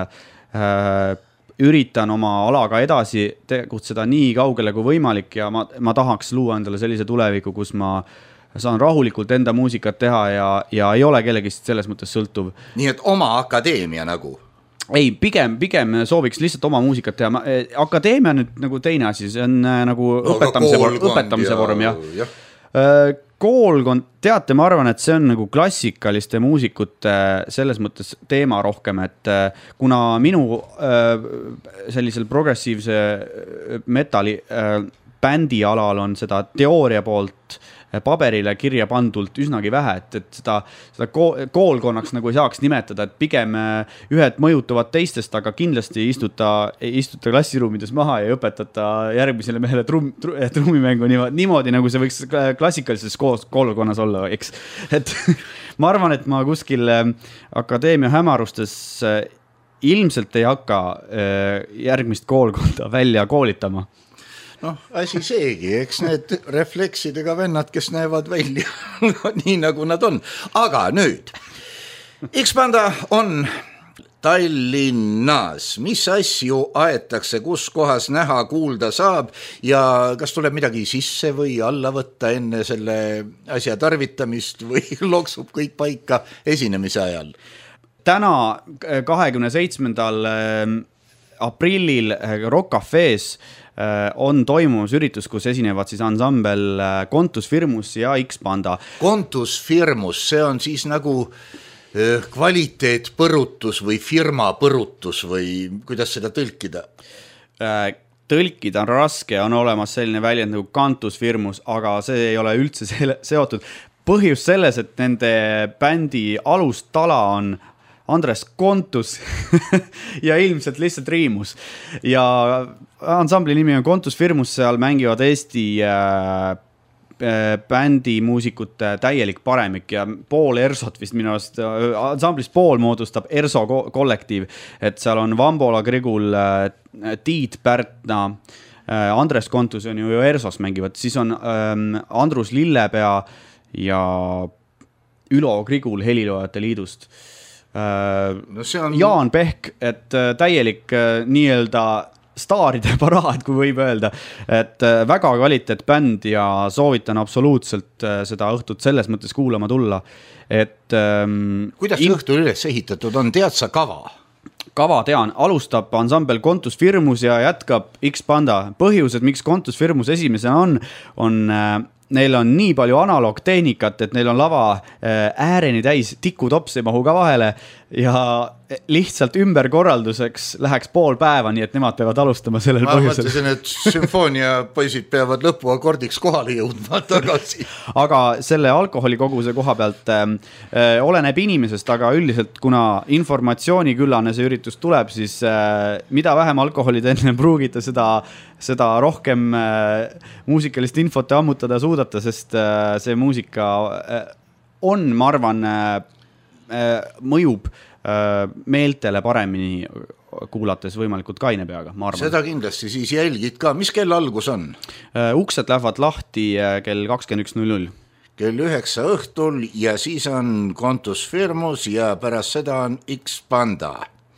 E: äh, üritan oma alaga edasi tegutseda nii kaugele kui võimalik ja ma, ma tahaks luua endale sellise tuleviku, kus ma saan rahulikult enda muusikat teha ja, ja ei ole kellegist selles mõttes sõltuv.
C: Nii et oma akadeemia nagu?
E: Ei, pigem, pigem sooviks lihtsalt oma muusikat teha. Ma, akadeemia on nüüd nagu teine asi, see on nagu no, õpetamise, koolkond, õpetamise ja, vorm. Ja. Ja. Koolkond, teate, ma arvan, et see on nagu klassikaliste muusikute selles mõttes teema rohkem, et kuna minu sellisel progressiivse metali bändi alal on seda teooria poolt paberile kirja pandult üsnagi vähe, et, et seda, seda koolkonnaks nagu ei saaks nimetada, et pigem ühed mõjutuvad teistest, aga kindlasti istuta, istuta klassiruumides maha ja õpetata järgmisele mehele trum, trum, trummimängu niimoodi, niimoodi, nagu see võiks klassikalises koolkonnas olla, eks. Et ma arvan, et ma kuskil akadeemia hämarustes ilmselt ei hakka järgmist koolkonda välja koolitama.
C: noh, asi seegi, eks need refleksidega vennad, kes näevad välja nii nagu nad on. Aga nüüd, X-Panda on Tallinnas, mis asju aetakse, kus kohas näha, kuulda saab ja kas tuleb midagi sisse või alla võtta enne selle asja tarvitamist või loksub kõik paika esinemise ajal?
E: Täna kahekümne seitsmendal aprillil Rock Cafe's on toimumas üritus, kus esinevad siis ansambel Contus Firmus ja X-Panda.
C: Contus Firmus, see on siis nagu kvaliteet põrutus või firma põrutus või kuidas seda tõlkida?
E: Tõlkida on raske, on olemas selline väljend nagu Contus Firmus, aga see ei ole üldse seotud. Põhjus selles, et nende bändi alustala on Andres Contus ja ilmselt lihtsalt riimus. Ja ansambli nimi on Contus Firmus, seal mängivad Eesti äh, bändi muusikute täielik paremik ja pool Ersot vist minu arust, ansamblist pool moodustab Erso kollektiiv, et seal on Vambola Grigul, Tiit Pärtna, Andres Contus on ju Ersos mängivad, siis on ähm, Andrus Lillepea ja Ülo Grigul Heliloojate liidust. Äh,
C: no see on...
E: Jaan Pehk, et äh, täielik äh, nii-öelda staaride paraad, kui võib öelda, et väga kvaliteet bänd ja soovitan absoluutselt seda õhtut selles mõttes kuulama tulla, et ähm,
C: kuidas in... õhtul üles ehitatud on, tead sa kava?
E: Kava tean, alustab ansambel Contus Firmus ja jätkab X-Panda. Põhjused, miks Contus Firmus esimesena on, on äh, neil on nii palju analoogtehnikat, et neil on lava äh, ääreni täis, tikutops ei mahu ka vahele ja lihtsalt ümberkorralduseks läheks pool päeva, nii et nemad peavad alustama sellel
C: ma
E: põhjusel.
C: Ma mõtlesin, et sümfoonia poisid peavad lõpuakordiks kohale jõudma tagasi.
E: Aga selle alkoholikoguse koha pealt äh, oleneb inimesest, aga üldiselt, kuna informatsiooniküllane see üritus tuleb, siis äh, mida vähem alkoholid enne pruugita, seda, seda rohkem äh, muusikalist infot te ammutada suudata, sest äh, see muusika äh, on, ma arvan, äh, mõjub meeltele paremini kuulates võimalikult kaine peaga, ma arvan.
C: Seda kindlasti siis jälgid ka. Mis kell algus on?
E: Uksed lähevad lahti kell kakskümmend üks null null.
C: Kell üheksa õhtul ja siis on Contus Firmus ja pärast seda on X-Panda.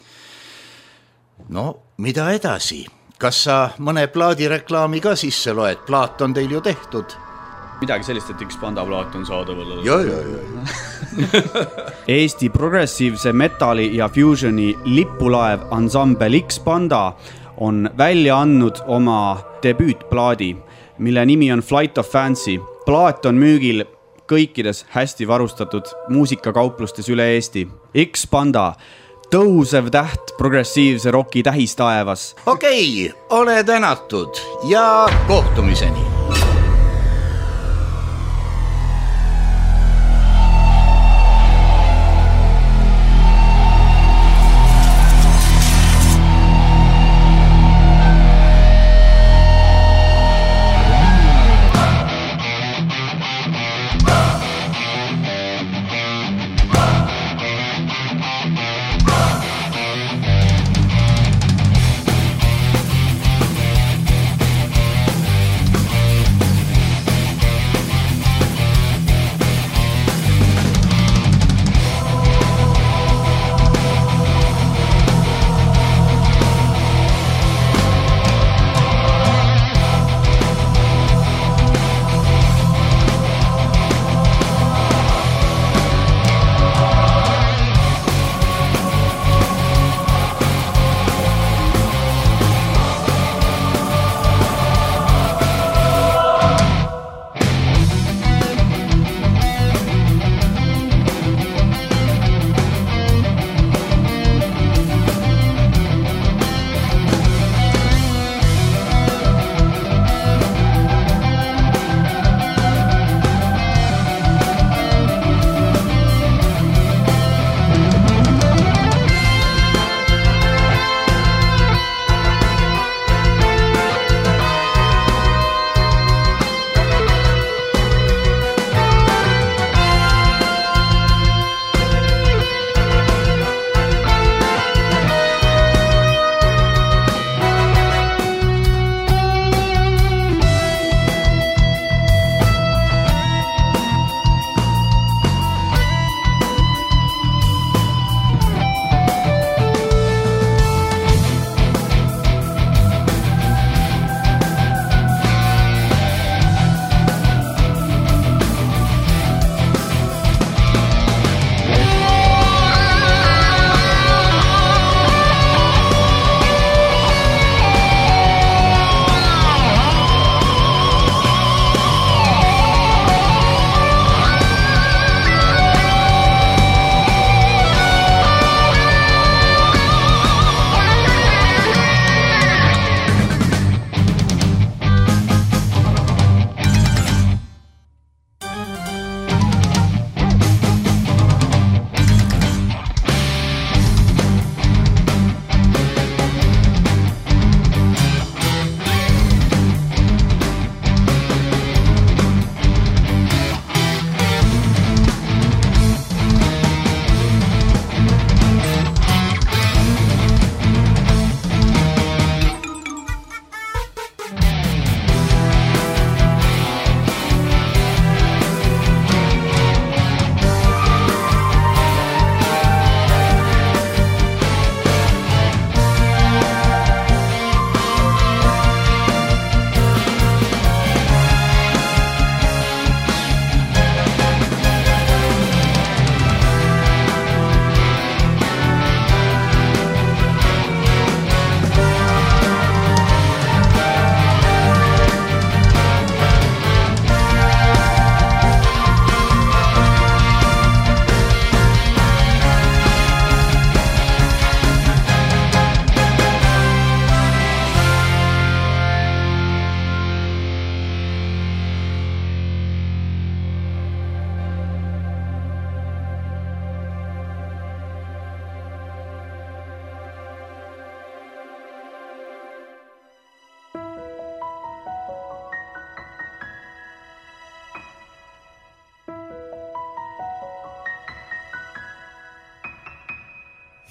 C: No, mida edasi? Kas sa mõne plaadireklaami ka sisse loed? Plaat on teil ju tehtud.
E: Midagi sellist, et X-Panda plaat on saadaval.
C: Ja, ja, ja.
E: Eesti progressiivse metali ja fusioni lipulaev ansambel X-Panda on välja andnud oma debüütplaadi, mille nimi on Flight of Fancy. Plaat on müügil kõikides hästi varustatud muusikakauplustes üle Eesti. X-Panda, tõusev täht progressiivse roki tähistaevas.
C: Okei, ole tänatud ja kohtumiseni.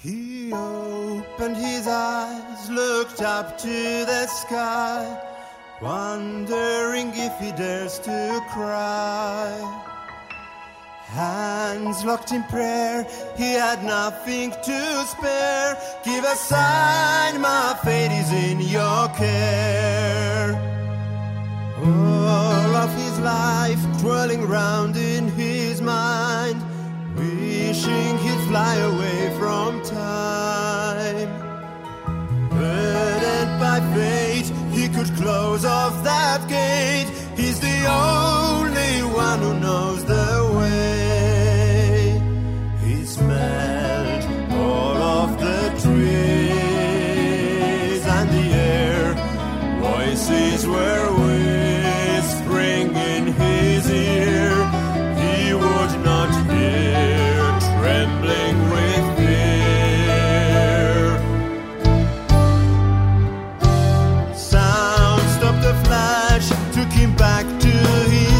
F: He opened his eyes, looked up to the sky, wondering if he dares to cry. Hands locked in prayer, he had nothing to spare. Give a sign, my fate is in your care. All of his life twirling round in his mind, wishing he'd fly away from time. Burdened by fate, he could close off that gate. He's the only one who knows the way. He smelled all of the trees and the air. Voices were whispering in his ear. He would not hear, trembling with fear. Sound stopped the flash, took him back to his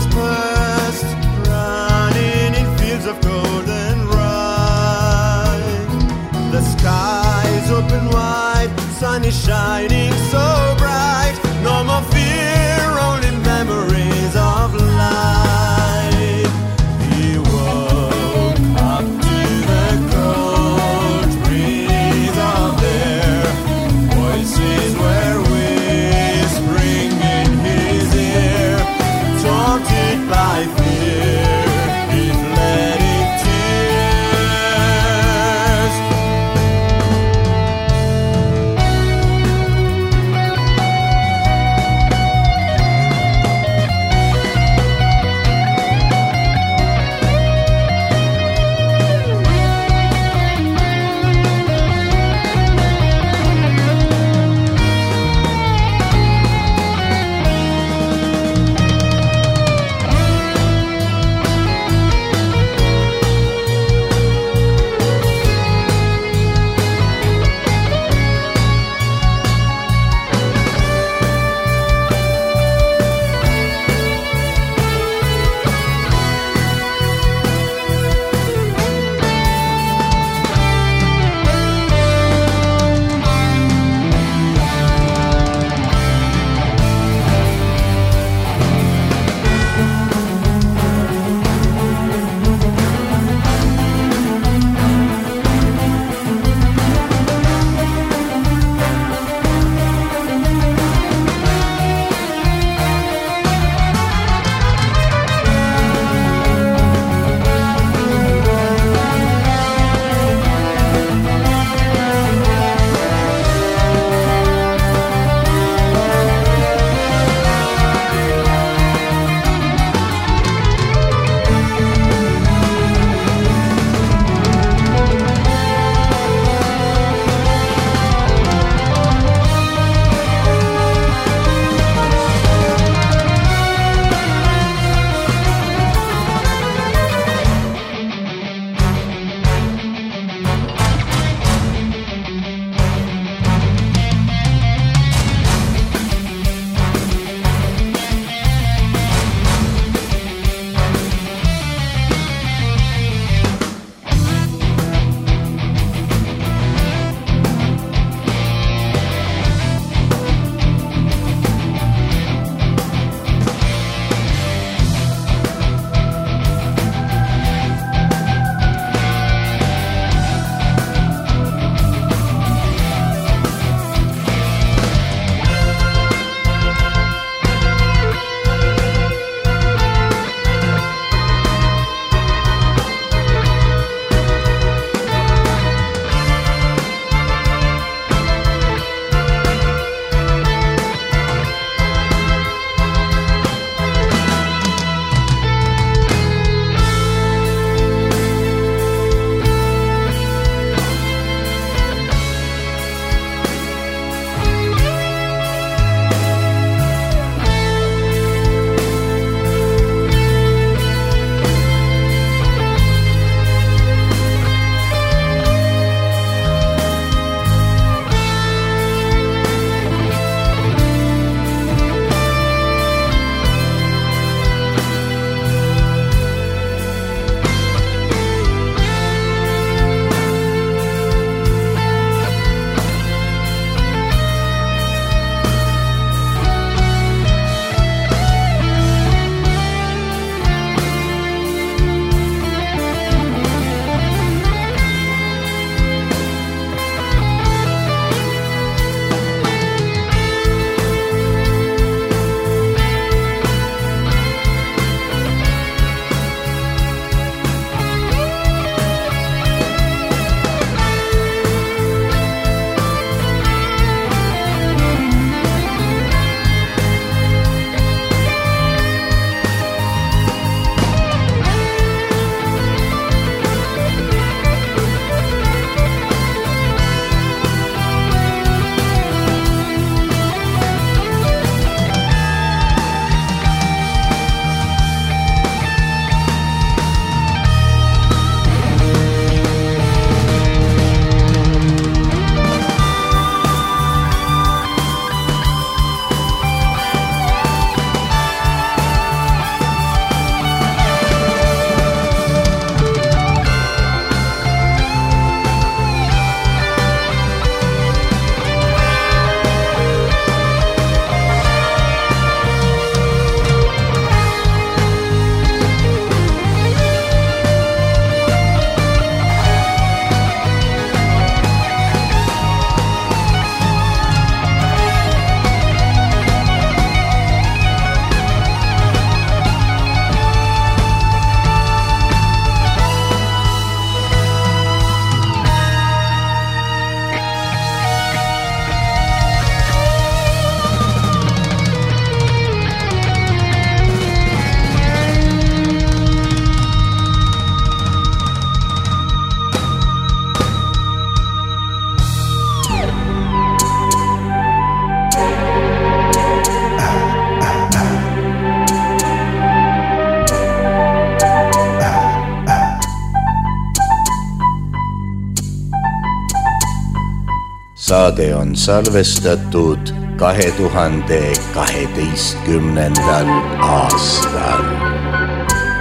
C: saade on salvestatud kahe tuhande kaheteistkümnendal aastal.